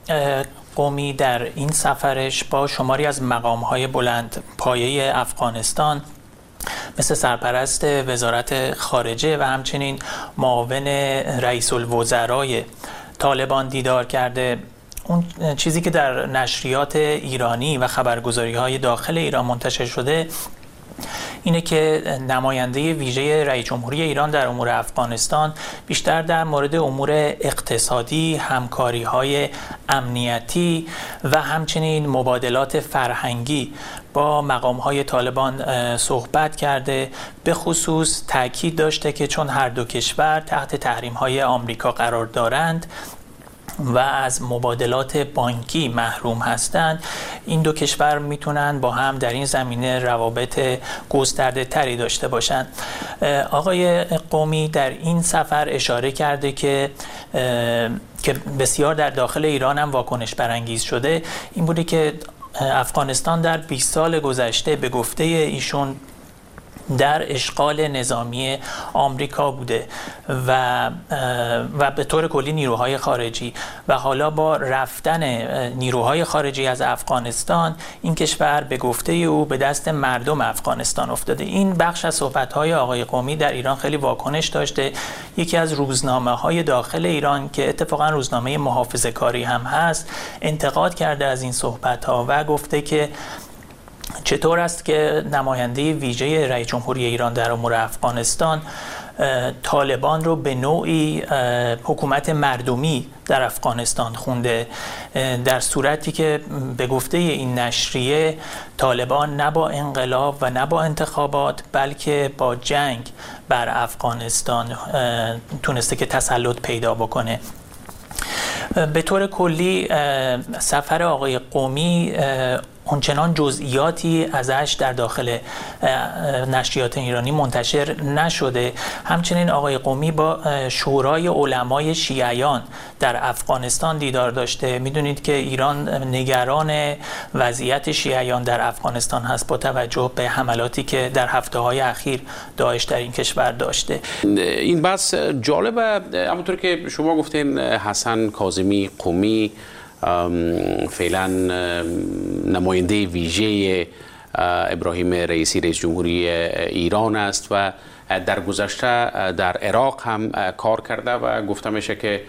قمی در این سفرش با شماری از مقام‌های بلند پایه افغانستان مثل سرپرست وزارت خارجه و همچنین معاون رئیس الوزرای طالبان دیدار کرده. اون چیزی که در نشریات ایرانی و خبرگزاری‌های داخل ایران منتشر شده اینه که نماینده ویژه رئیس جمهوری ایران در امور افغانستان بیشتر در مورد امور اقتصادی، همکاری‌های امنیتی و همچنین مبادلات فرهنگی با مقام‌های طالبان صحبت کرده. به خصوص تاکید داشته که چون هر دو کشور تحت تحریم‌های آمریکا قرار دارند و از مبادلات بانکی محروم هستند، این دو کشور میتونن با هم در این زمینه روابط گسترده تری داشته باشند. آقای قومی در این سفر اشاره کرده که که بسیار در داخل ایران هم واکنش برانگیز شده، این بوده که افغانستان در بیست سال گذشته به گفته ایشون در اشغال نظامی آمریکا بوده و و به طور کلی نیروهای خارجی، و حالا با رفتن نیروهای خارجی از افغانستان این کشور به گفته او به دست مردم افغانستان افتاده. این بخش از صحبت‌های آقای قومی در ایران خیلی واکنش داشته. یکی از روزنامه‌های داخل ایران که اتفاقا روزنامه محافظه‌کاری هم هست انتقاد کرده از این صحبت‌ها و گفته که چطور است که نماینده ویژه رئیس جمهوری ایران در امور افغانستان طالبان رو به نوعی حکومت مردمی در افغانستان خونده، در صورتی که به گفته این نشریه طالبان نه با انقلاب و نه با انتخابات بلکه با جنگ بر افغانستان تونسته که تسلط پیدا بکنه. به طور کلی سفر آقای قومی اونچنان جزئیاتی ازش در داخل نشریات ایرانی منتشر نشده. همچنین آقای قومی با شورای علمای شیعیان در افغانستان دیدار داشته. میدونید که ایران نگران وضعیت شیعیان در افغانستان هست با توجه به حملاتی که در هفته‌های اخیر داعش در این کشور داشته. این بحث جالبه، همونطور که شما گفتین حسن کاظمی قومی فعلا نماینده ویژه ابراهیم رئیسی رئیس جمهوری ایران است و در گذشته در عراق هم کار کرده و گفته میشه که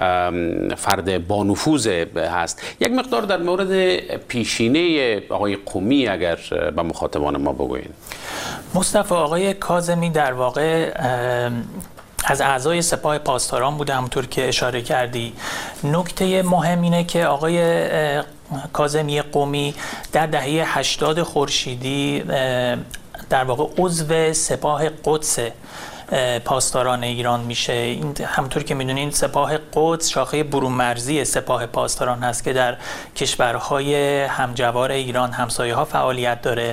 فرد با نفوذ هست. یک مقدار در مورد پیشینه آقای قومی اگر به مخاطبان ما بگوین. مصطفی، آقای کاظمی در واقع از اعضای سپاه پاسداران بوده، همونطور که اشاره کردی. نکته مهم اینه که آقای کاظمی قومی در دهه هشتاد خورشیدی در واقع عضو سپاه قدس پاسداران ایران میشه. این همونطور که میدونین سپاه قدس شاخه برون مرزی سپاه پاسداران هست که در کشورهای همجوار ایران همسایه ها فعالیت داره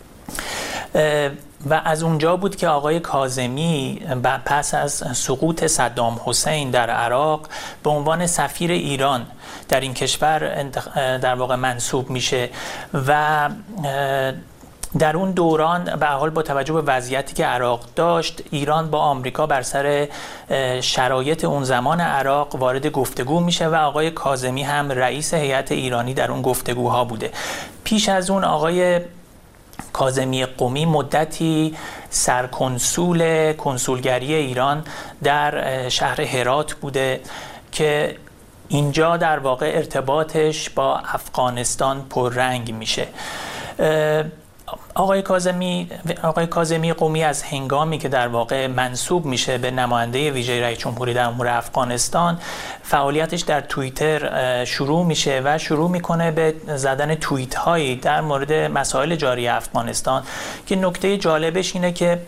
و از اونجا بود که آقای کاظمی پس از سقوط صدام حسین در عراق به عنوان سفیر ایران در این کشور در واقع منصوب میشه و در اون دوران به حال با توجه به وضعیتی که عراق داشت، ایران با آمریکا بر سر شرایط اون زمان عراق وارد گفتگو میشه و آقای کاظمی هم رئیس هیئت ایرانی در اون گفتگوها بوده. پیش از اون آقای کاظمی قومی مدتی سرکنسول کنسولگری ایران در شهر هرات بوده که اینجا در واقع ارتباطش با افغانستان پررنگ میشه. آقای کاظمی آقای کاظمی قومی از هنگامی که در واقع منصوب میشه به نماینده ویژه رئیس جمهوری در امور افغانستان، فعالیتش در توییتر شروع میشه و شروع میکنه به زدن توییت هایی در مورد مسائل جاری افغانستان که نکته جالبش اینه که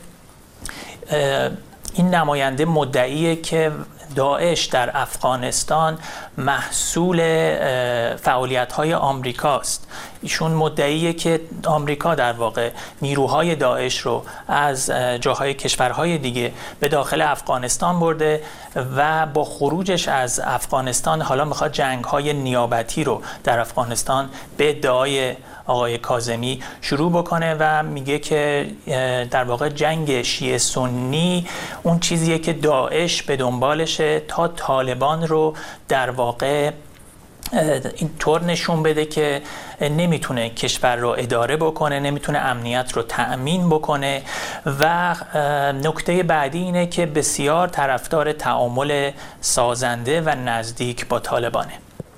این نماینده مدعیه که داعش در افغانستان محصول فعالیت‌های آمریکاست. ایشون مدعیه که آمریکا در واقع نیروهای داعش رو از جاهای کشورهای دیگه به داخل افغانستان برده و با خروجش از افغانستان حالا میخواد جنگ‌های نیابتی رو در افغانستان به ادعای آقای کاظمی شروع بکنه و میگه که در واقع جنگ شیعه سنی اون چیزیه که داعش به دنبالشه تا طالبان رو در واقع این طور نشون بده که نمیتونه کشور رو اداره بکنه، نمیتونه امنیت رو تأمین بکنه و نکته بعدی اینه که بسیار طرفدار تعامل سازنده و نزدیک با طالبانه.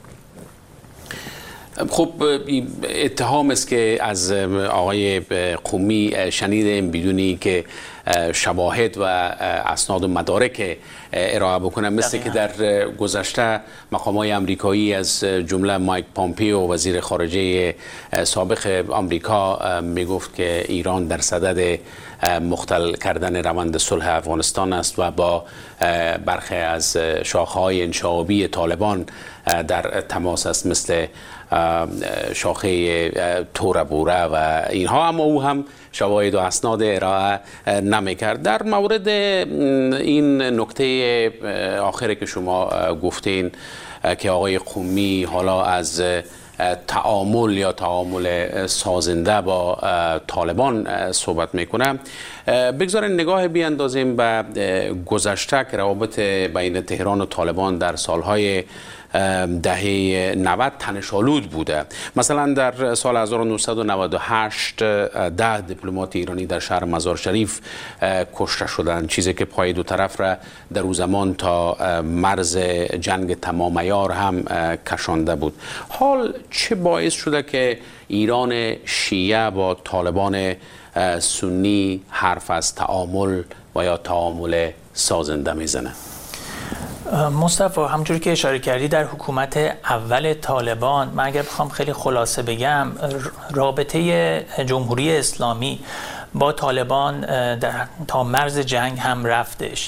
خب اتهام است که از آقای قومی شنیدیم بدونی که شواهد و اسناد و مدارک ارائه بکنم، مثل که در گذشته مقامات امریکایی از جمله مایک پامپیو وزیر خارجه سابق آمریکا میگفت که ایران در صدد مختل کردن روند صلح افغانستان است و با برخی از شاخه‌های انشعابی طالبان در تماس است، مثل شاخه تور بوره و اینها، اما او هم شواهد و اسناد ارائه نمیکرد. در مورد این نکته آخری که شما گفتین که آقای قمی حالا از تعامل یا تعامل سازنده با طالبان صحبت میکنه، بگذارین نگاه بیاندازیم به گذشته که روابط بین تهران و طالبان در سالهای دهه نود تنش‌آلود بوده. مثلا در سال هزار و نهصد و نود و هشت ده دیپلمات ایرانی در شهر مزار شریف کشته شدند، چیزی که پای دو طرف را در او زمان تا مرز جنگ تمام عیار هم کشانده بود. حال چه باعث شده که ایران شیعه با طالبان سنی حرف از تعامل و یا تعامل سازنده میزنه؟ مصطفی، همونجوری که اشاره کردی در حکومت اول طالبان، من اگر بخوام خیلی خلاصه بگم، رابطه جمهوری اسلامی با طالبان در تا مرز جنگ هم رفتش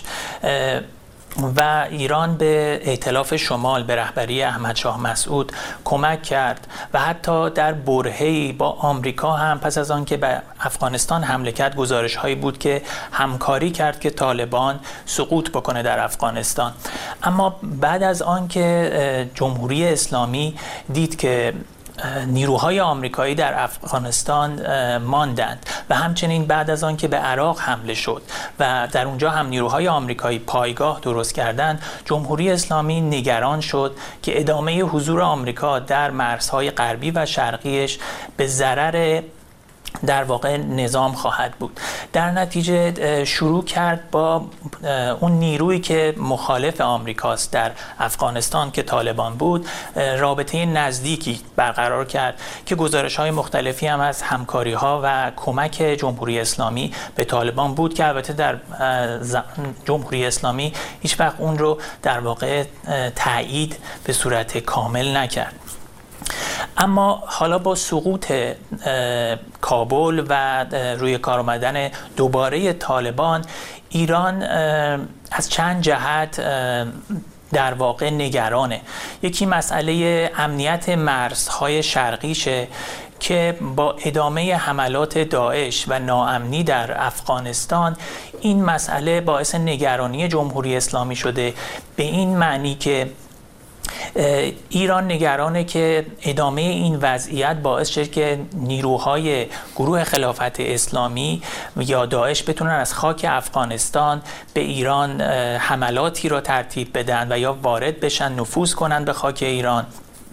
و ایران به ائتلاف شمال به رهبری احمد شاه مسعود کمک کرد و حتی در برهه‌ای با آمریکا هم پس از آن که به افغانستان حمله کرد گزارش هایی بود که همکاری کرد که طالبان سقوط بکنه در افغانستان. اما بعد از آن که جمهوری اسلامی دید که نیروهای آمریکایی در افغانستان ماندند و همچنین بعد از آن که به عراق حمله شد و در اونجا هم نیروهای آمریکایی پایگاه درست کردند، جمهوری اسلامی نگران شد که ادامه حضور آمریکا در مرزهای غربی و شرقیش به ضرر در واقع نظام خواهد بود. در نتیجه شروع کرد با اون نیرویی که مخالف آمریکاست در افغانستان که طالبان بود رابطه نزدیکی برقرار کرد که گزارش‌های مختلفی هم از همکاری‌ها و کمک جمهوری اسلامی به طالبان بود که البته در جمهوری اسلامی هیچ وقت اون رو در واقع تایید به صورت کامل نکرد. اما حالا با سقوط کابل و روی کار آمدن دوباره طالبان، ایران از چند جهت در واقع نگرانه. یکی مسئله امنیت مرزهای شرقیشه که با ادامه حملات داعش و ناامنی در افغانستان این مسئله باعث نگرانی جمهوری اسلامی شده، به این معنی که ایران نگرانه که ادامه این وضعیت باعث شد که نیروهای گروه خلافت اسلامی یا داعش بتونن از خاک افغانستان به ایران حملاتی را ترتیب بدن و یا وارد بشن، نفوذ کنن به خاک ایران.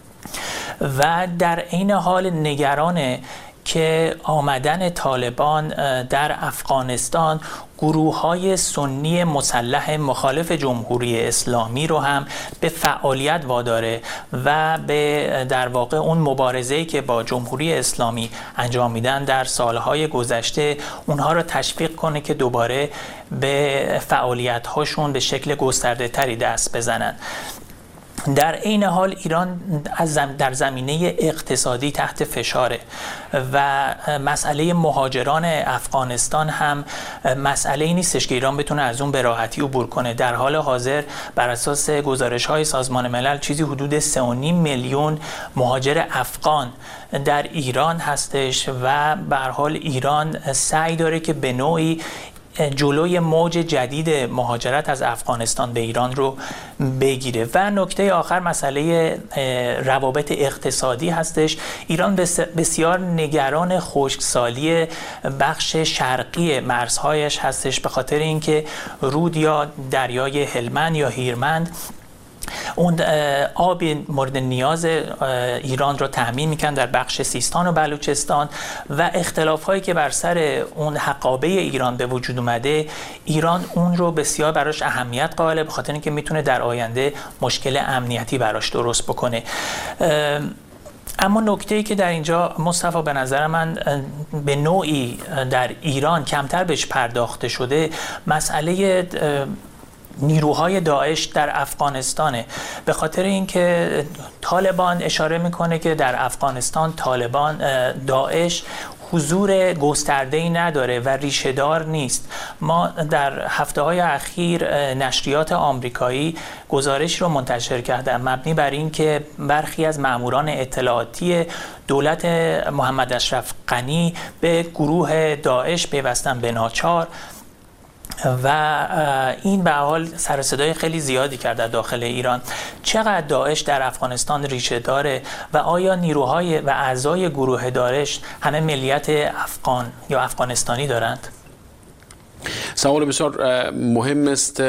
و در عین حال نگرانه که آمدن طالبان در افغانستان گروه‌های سنی مسلح مخالف جمهوری اسلامی رو هم به فعالیت واداره و به در واقع اون مبارزه‌ای که با جمهوری اسلامی انجام میدن در سالهای گذشته اونها رو تشویق کنه که دوباره به فعالیت‌هاشون به شکل گسترده‌تری دست بزنن. در عین حال ایران از زم در زمینه اقتصادی تحت فشاره و مسئله مهاجران افغانستان هم مسئله نیستش که ایران بتونه از اون به راحتی عبور کنه. در حال حاضر بر اساس گزارش‌های سازمان ملل چیزی حدود سه و نیم میلیون مهاجر افغان در ایران هستش و به هر حال ایران سعی داره که به نوعی جلوی موج جدید مهاجرت از افغانستان به ایران رو بگیره. و نکته آخر مسئله روابط اقتصادی هستش. ایران بسیار نگران خشکسالی بخش شرقی مرزهایش هستش به خاطر اینکه رود یا دریای هلمند یا هیرمند اون آب مورد نیاز ایران را تأمین میکنن در بخش سیستان و بلوچستان و اختلاف هایی که بر سر اون حقابه ایران به وجود اومده، ایران اون رو بسیار براش اهمیت قائله به خاطر اینکه میتونه در آینده مشکل امنیتی براش درست بکنه. اما نکته‌ای که در اینجا مصطفی به نظر من به نوعی در ایران کمتر بهش پرداخته شده مسئله نیروهای داعش در افغانستانه، به خاطر اینکه طالبان اشاره میکنه که در افغانستان طالبان داعش حضور گسترده‌ای نداره و ریشه‌دار نیست. ما در هفته‌های اخیر نشریات آمریکایی گزارش رو منتشر کردن مبنی بر این که برخی از ماموران اطلاعاتی دولت محمد اشرف غنی به گروه داعش پیوستن به ناچار و این به حال سر و صدای خیلی زیادی کرد در داخل ایران. چقدر داعش در افغانستان ریشه داره و آیا نیروهای و اعضای گروه داعش همه ملیت افغان یا افغانستانی دارند؟ سوال بسیار مهم است.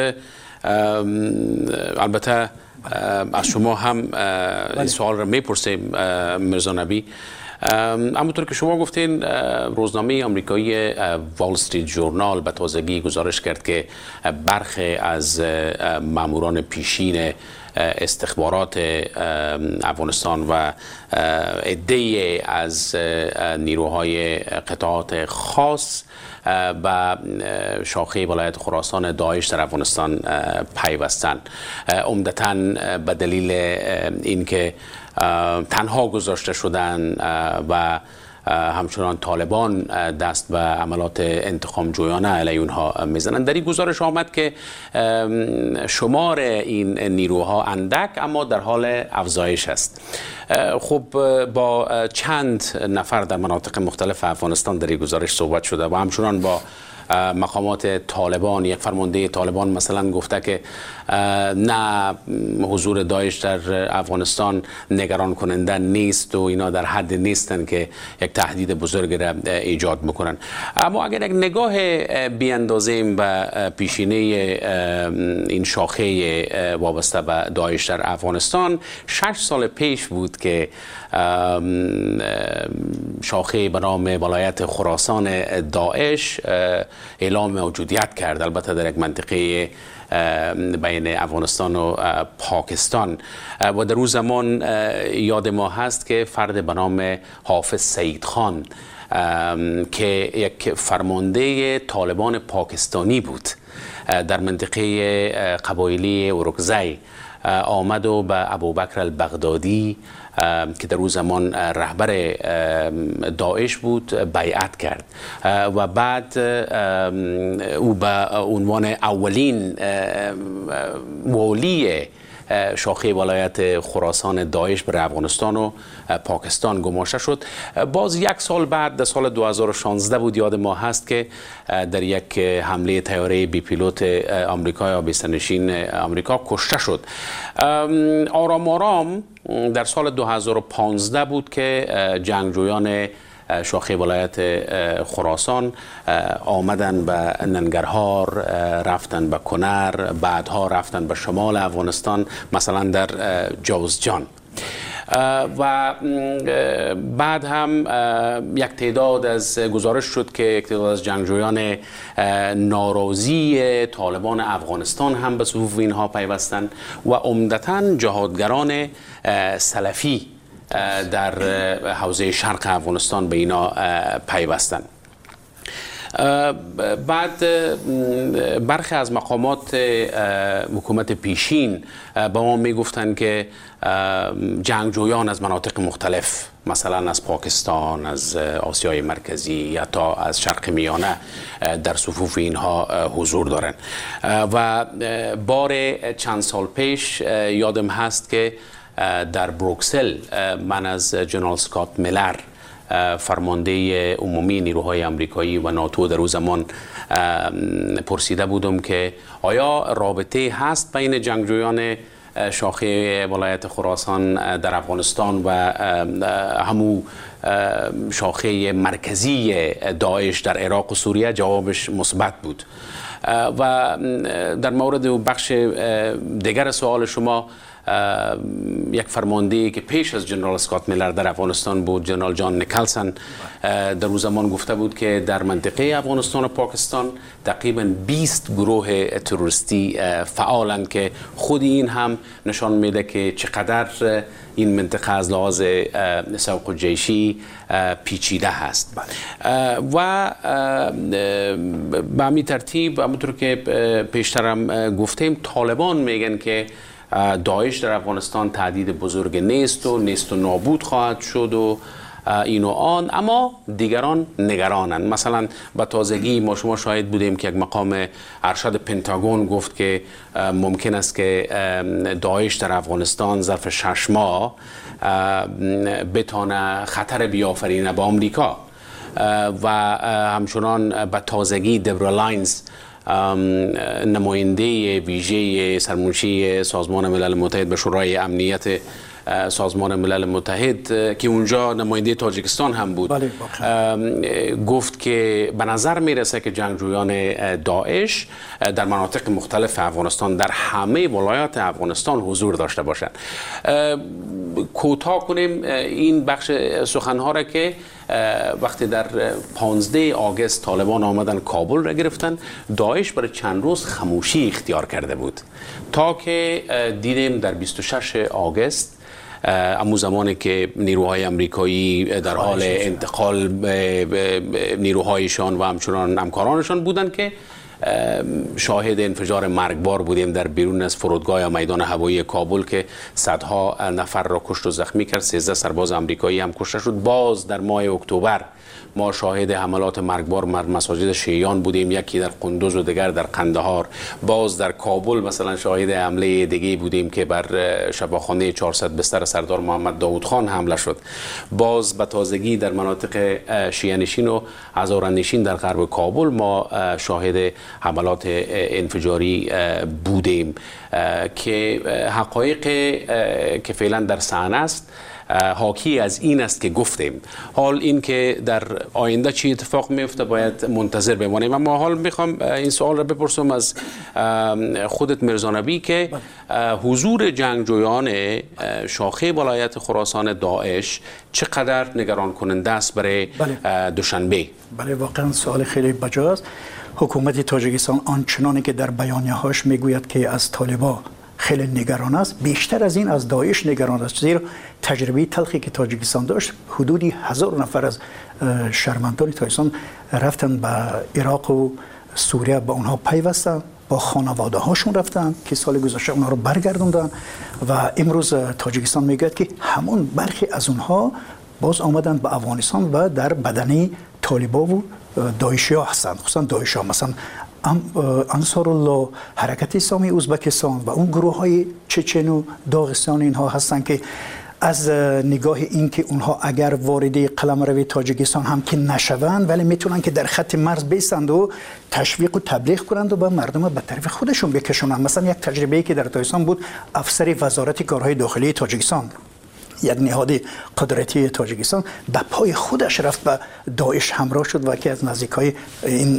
البته از شما هم این سوال را میپرسیم مرزا نبی. همونطور که شما گفتین، روزنامه آمریکایی وال استریت ژورنال به تازگی گزارش کرد که برخی از ماموران پیشین استخبارات افغانستان و عده‌ای از نیروهای قطعات خاص و شاخه ولایت خراسان داعش در افغانستان پیوستند، عمدتاً به دلیل اینکه تنها گذاشته شدن و همچنان طالبان دست به عملات انتقام جویانه علیه اونها میزنند. در این گزارش آمد که شمار این نیروها اندک اما در حال افزایش است. خب با چند نفر در مناطق مختلف افغانستان در این گزارش صحبت شده و همچنان با مقامات طالبان. یک فرمانده طالبان مثلا گفته که نه، حضور داعش در افغانستان نگران کننده نیست و اینا در حد نیستن که یک تهدید بزرگ را ایجاد میکنن. اما اگر یک نگاه بیاندازیم به پیشینه این شاخه وابسته به داعش در افغانستان، شش سال پیش بود که شاخه به نام ولایت خراسان داعش اعلام موجودیت کرد، البته در یک منطقه بین افغانستان و پاکستان. و در اون زمان یاد ما هست که فرد به نام حافظ سعید خان که یک فرمانده طالبان پاکستانی بود در منطقه قبایلی اورکزی آمد و به ابوبکر البغدادی که در اون زمان رهبر داعش بود بیعت کرد و بعد او به عنوان اولین والی شاخه ولایت خراسان داعش بر افغانستان و پاکستان گماشته شد. باز یک سال بعد در سال دو هزار و شانزده بود، یاد ما هست که در یک حمله طیاره بی پیلوت آمریکا یا بسترنشین آمریکا کشته شد. آرام آرام در سال دو هزار و پانزده بود که جنگجویان شاخه ولایت خراسان آمدن به ننگرهار، رفتن به کنر، بعدها رفتن به شمال افغانستان، مثلا در جوزجان. و بعد هم یک تعداد از گزارش شد که یک تعداد از جنگجویان ناراضی طالبان افغانستان هم به صفوف اینها پیوستند و عمدتاً جهادگران سلفی در حوزه شرق افغانستان به اینا پیوستند. بعد برخی از مقامات حکومت پیشین به ما میگفتند که جنگجویان از مناطق مختلف، مثلا از پاکستان، از آسیای مرکزی یا تا از شرق میانه در صفوف اینها حضور دارند. و بار چند سال پیش یادم هست که در بروکسل من از جنرال اسکات میلر، فرمانده عمومی نیروهای آمریکایی و ناتو، در اون زمان پرسیده بودم که آیا رابطه هست بین جنگجویان شاخه ولایت خراسان در افغانستان و همو شاخه مرکزی داعش در عراق و سوریه؟ جوابش مثبت بود. و در مورد بخش دیگر سوال شما، یک فرمانده که پیش از جنرال اسکات میلر در افغانستان بود، جنرال جان نیکلسن، در اون زمان گفته بود که در منطقه افغانستان و پاکستان تقریبا بیست گروه تروریستی فعالند که خود این هم نشان میده که چقدر این منطقه از لحاظ سوق جیشی پیچیده هست. و به همین ترتیب، همونطور که پیشترم گفتیم، طالبان میگن که داعش در افغانستان تهدید بزرگ نیست و نیست و نابود خواهد شد و این و آن، اما دیگران نگرانند. مثلا به تازگی ما شما شاهد بودیم که یک مقام ارشد پنتاگون گفت که ممکن است که داعش در افغانستان ظرف شش ماه بتونه خطر بیافرینه به آمریکا. و همچنان به تازگی دبرا لاینز نماینده ویژه سرمنشی سازمان ملل متحد به شورای امنیت سازمان ملل متحد که اونجا نماینده تاجیکستان هم بود، بله، گفت که به نظر میرسه که جنگجویان داعش در مناطق مختلف افغانستان در همه ولایات افغانستان حضور داشته باشند. کوتاه کنیم این بخش سخنها را که وقتی در پانزده آگوست طالبان آمدن کابل را گرفتن، داعش برای چند روز خاموشی اختیار کرده بود تا که دیدیم در بیست و شش آگوست امو زمانی که نیروهای امریکایی در حال انتقال نیروهایشان و همچنان همکارانشان بودند که شاهد انفجار مرگبار بودیم در بیرون از فرودگاه یا میدان هوایی کابل که صدها نفر را کشت و زخمی کرد. سیزده سرباز امریکایی هم کشته شد. باز در ماه اکتبر ما شاهد حملات مرگبار بر مساجد شیعیان بودیم، یکی در قندوز و دیگر در قندهار. باز در کابل مثلا شاهد حمله دیگه بودیم که بر شفاخانه چهارصد بستر سردار محمد داود خان حمله شد. باز به تازگی در مناطق شیعه نشین و هزاره‌نشین در غرب کابل ما شاهد حملات انفجاری بودیم که حقایق که فعلا در صحنه است حاکی از این است که گفتیم. حال این که در آینده چی اتفاق میفته باید منتظر بمانیم. اما حال میخوام این سوال را بپرسم از خودت مرزا نبی که حضور جنگجویان شاخه ولایت خراسان داعش چقدر نگران کننده است برای بله. دوشنبه؟ بله، واقعا سوال خیلی بجاست. حکومت تاجیکستان آنچنانی که در بیانیه‌هاش میگوید که از طالبان خیلی نگران است، بیشتر از این از داعش نگران است، زیرا تجربه تلخی که تاجیکستان داشت حدودی هزار نفر از شهروندان تاجیکستان رفتن به عراق و سوریه، با اونها پیوستن، با خانواده هاشون رفتن که سال گذشته اونها رو برگردوندن و امروز تاجیکستان میگوید که همون برخی از اونها باز آمدن به افغانستان و در بدنه طالبان و داعشی ها هستند، خصوصا داعشی ها مثلا انصار الله، حرکت اسلامی ازبکستان و اون گروه های چچن و داغستان اینها هستند که از نگاه این که اونها اگر وارد قلمرو تاجیکستان هم که نشوند ولی میتونن که در خط مرز بیستند و تشویق و تبلیغ کنند و به مردم به طرف خودشون بکشونند. مثلا یک تجربه‌ای که در تاجیکستان بود، افسر وزارت کارهای داخلی تاجیکستان، یک نهاد قدرتی تاجیکستان، به پای خودش رفت به داعش همراه شد و که از نزدیکای این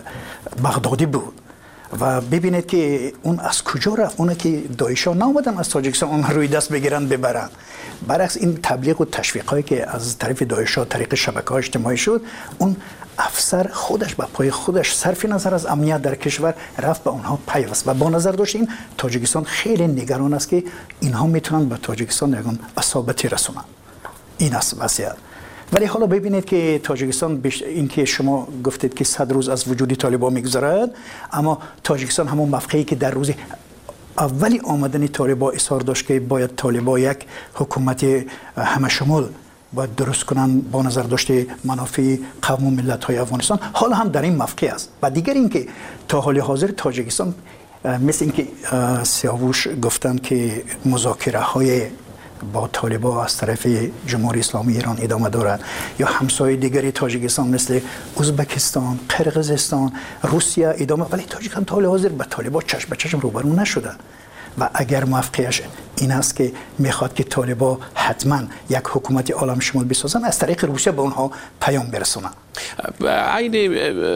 بغدادی بود. و ببینید که اون از کجا رفت، اون که داعش ها نامدن از تاجیکستان اون روی دست بگیرن ببرن. برعکس این تبلیغ و تشویق هایی که از طرف داعش ها طریق شبکه‌های اجتماعی شد، اون افسر خودش به پای خودش صرف نظر از امنیت در کشور رفت به اونها پیوست و با نظر داشت این تاجیکستان خیلی نگران است که اینها میتونن به تاجیکستان یگان اصابتی رسونن. این است وضعیت. ولی حالا ببینید که تاجیکستان بش... این که شما گفتید که صد روز از وجود طالبان میگذرد، اما تاجیکستان همون مفقهی که در روز اولی آمدن طالبان اصرار داشت که باید طالبان یک حکومت همه شمول باید درست کنن با نظر داشته منافع قوم و ملت های افغانستان، حالا هم در این مفقه است. و دیگر این که تا حال حاضر تاجیکستان مثل اینکه سیاوش گفتن که مذاکره های با طالبان از طرف جمهوری اسلامی ایران ادامه دارد، یا همسایه دیگری تاجیکستان مثل ازبکستان، قرقیزستان، روسیه ادامه، ولی تاجیکستان تا حال حاضر به طالبان چشم به چشم روبرو نشده. و اگر موافقش این است که میخواد که طالبان حتما یک حکومت عالم شمول بسازن، از طریق روسیه به اونها پیام برسونن. عین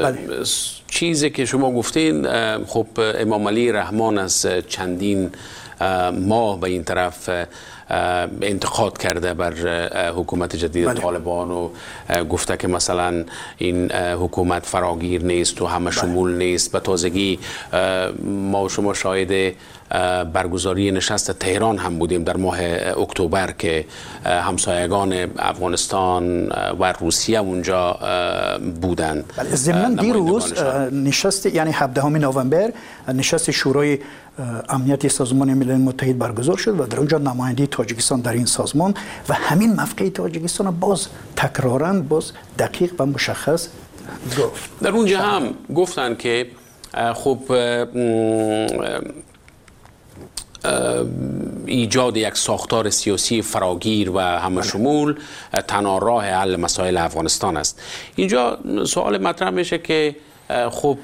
چیزی که شما گفتین، خب امام علی رحمان از چندین ماه به این طرف انتقاد کرده بر حکومت جدید بله. طالبان و گفته که مثلا این حکومت فراگیر نیست و همه شمول بله. نیست. به تازگی ما شما شاهد برگزاری نشست تهران هم بودیم در ماه اکتبر که همسایگان افغانستان و روسیه اونجا بودند. ضمن دیروز نشست یعنی هفدهم نوامبر نشست شورای امنیت سازمان ملل متحد برگزار شد و در اونجا نماینده تاجیکستان در این سازمان و همین موقع تاجیکستان باز تکرارن باز دقیق و مشخص گفت. در اونجا هم گفتن که خب ایجاد یک ساختار سیاسی فراگیر و همشمول تنها راه حل مسائل افغانستان است. اینجا سوال مطرح میشه که خب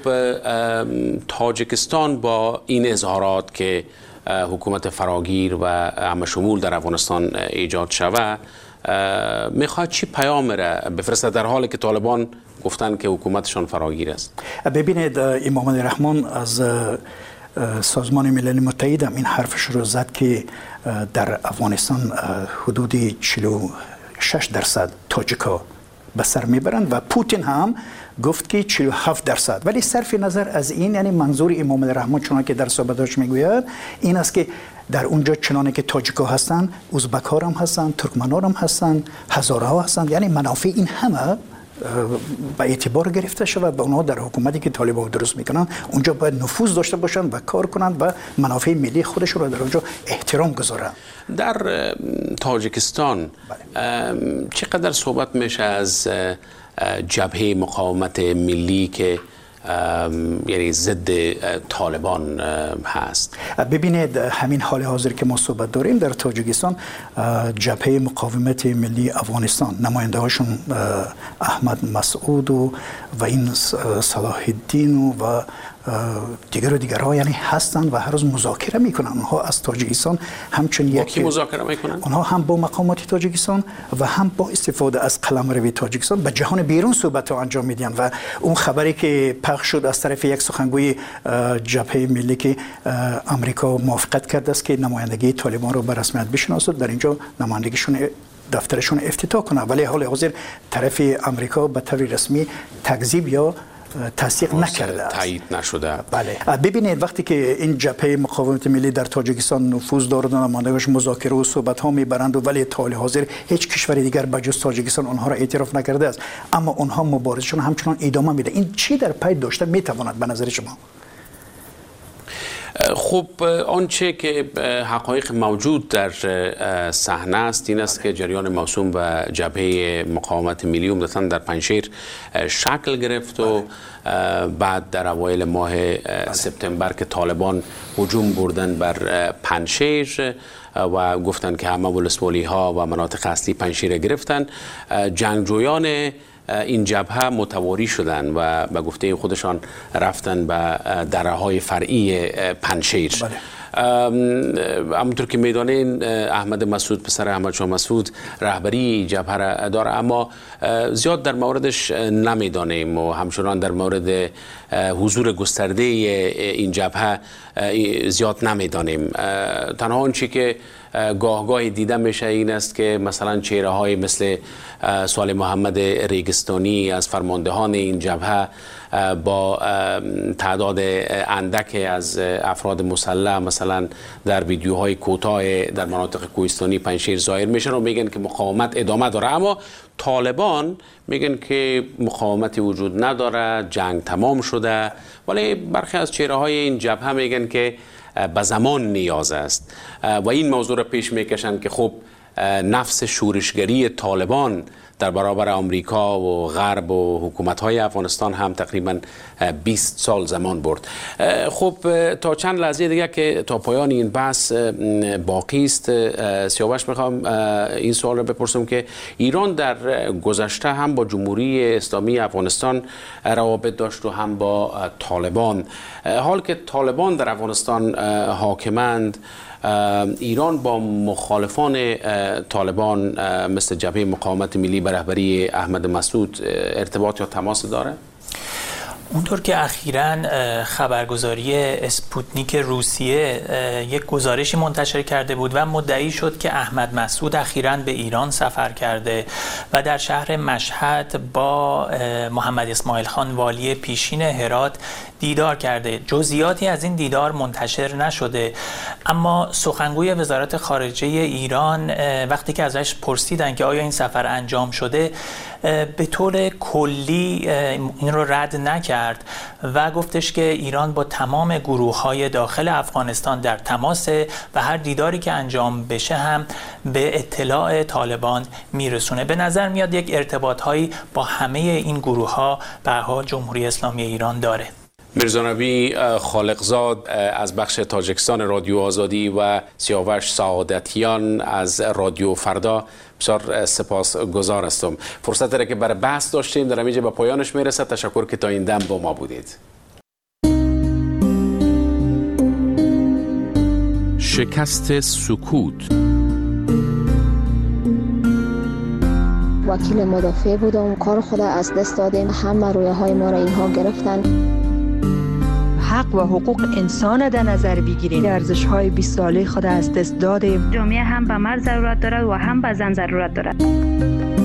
تاجیکستان با این اظهارات که حکومت فراگیر و همشمول در افغانستان ایجاد شود میخواد چی پیام را بفرسته در حالی که طالبان گفتن که حکومتشان فراگیر است؟ ببینید امام رحمان از سازمان ملل متحد هم این حرفش رو زد که در افغانستان حدود چهل و شش درصد تاجیکا به سر میبرند و پوتین هم گفت که چهل و هفت درصد. ولی صرف نظر از این یعنی منظور امام رحمان چون که در صحبتاش میگوید این است که در اونجا چنانه که تاجیکا هستن، ازبک‌ها هم هستن، ترکمن‌ها هم هستن، هزارها هستن، یعنی منافع این همه به اعتبار گرفته شود و اونها در حکومتی که طالبان درست میکنن اونجا باید نفوذ داشته باشند و کار کنند و منافع ملی خودش رو در اونجا احترام گذارند. در تاجیکستان چقدر صحبت میشه از جبهه مقاومت ملی که یعنی ضد طالبان هست؟ ببینید همین حال حاضر که ما صحبت داریم در تاجیکستان جبهه مقاومت ملی افغانستان نماینده هاشون احمد مسعود و, و این صلاح الدین و دیگر و دیگرها یعنی هستن و هر روز مذاکره میکنن. اونها از تاجیکستان همچنین با کی مذاکره میکنن؟ اونها هم با مقامات تاجیکستان و هم با استفاده از قلمرو تاجیکستان به جهان بیرون صحبت ها انجام میدن و اون خبری که پخش شد از طرف یک سخنگوی جبهه ملی که امریکا موافقت کرده است که نمایندگی طالبان رو به رسمیت بشناسد در اینجا نمایندگیشون دفترشون افتتاح کنه، ولی حال حاضر طرف امریکا به طور رسمی تکذیب یا تصدیق نکرده است، تایید نشده. بله ببینید وقتی که این جبهه مقاومت ملی در تاجیکستان نفوذ دارد و نمایندگانش مذاکره و صحبت ها میبرند و ولی تا حال حاضر هیچ کشور دیگر بجز تاجیکستان آنها را اعتراف نکرده است، اما آنها مبارزشون همچنان ادامه میده. این چی در پی داشته میتواند به نظر شما؟ خب آنچه که حقایق موجود در صحنه است این است که جریان موسوم به جبهه مقاومت ملی عمدتاً در پنجشیر شکل گرفت و بعد در اوایل ماه سپتامبر که طالبان هجوم بردن بر پنجشیر و گفتن که همه ولسوالی ها و مناطق اصلی پنجشیر گرفتن، جنگجویان این جبهه متواری شدن و به گفته خودشان رفتن به دره‌های فرعی پنجشیر. همونطور که میدانین احمد مسعود پسر احمد شاه مسعود رهبری جبهه را داره، اما زیاد در موردش نمیدانیم و همچنان در مورد حضور گسترده این جبهه زیاد نمیدانیم. تنها آنچه که گاه گاهی دیده میشه این است که مثلا چهره های مثل صالح محمد ریگستانی از فرماندهان این جبهه با تعداد اندک از افراد مسلح مثلا در ویدیوهای کوتاه در مناطق کوهستانی پنجشیر ظاهر میشن و میگن که مقاومت ادامه داره، اما طالبان میگن که مقاومتی وجود نداره، جنگ تمام شده. ولی برخی از چهره های این جبهه میگن که به زمان نیاز است و این موضوع را پیش میکشن که خب نفس شورشگری طالبان در برابر آمریکا و غرب و حکومت‌های افغانستان هم تقریباً بیست سال زمان برد. خب تا چند لحظه دیگه که تا پایان این بحث باقی است، سیاوش میخوام این سوال رو بپرسم که ایران در گذشته هم با جمهوری اسلامی افغانستان روابط داشت و هم با طالبان. حال که طالبان در افغانستان حاکمند، ایران با مخالفان طالبان مثل جبهه مقاومت ملی به رهبری احمد مسعود ارتباط یا تماس داره؟ اونطور که اخیراً خبرگزاری اسپوتنیک روسیه یک گزارشی منتشر کرده بود و مدعی شد که احمد مسعود اخیراً به ایران سفر کرده و در شهر مشهد با محمد اسماعیل خان والی پیشین هرات دیدار کرده. جزئیاتی از این دیدار منتشر نشده، اما سخنگوی وزارت خارجه ایران وقتی که ازش پرسیدن که آیا این سفر انجام شده، به طور کلی این رو رد نکرد و گفتش که ایران با تمام گروه‌های داخل افغانستان در تماسه و هر دیداری که انجام بشه هم به اطلاع طالبان میرسونه. به نظر میاد یک ارتباط‌هایی با همه این گروه‌ها به هر حال جمهوری اسلامی ایران داره. میرزا نبی خالقزاد از بخش تاجیکستان رادیو آزادی و سیاوش سعادتیان از رادیو فردا، بسیار سپاسگزار هستم. فرصت را که برای بحث داشتیم در اینجا به پایانش میرسد. تشکر که تا این دم با ما بودید. شکست سکوت. وکیل مدافع بودم، کار خود از دست دادیم، همه رویه های ما را اینها گرفتن. حق و حقوق انسان در نظر بگیریم. ارزش های بیست ساله خود از دست دادیم. جامعه هم به مرد ضرورت دارد و هم به زن ضرورت دارد.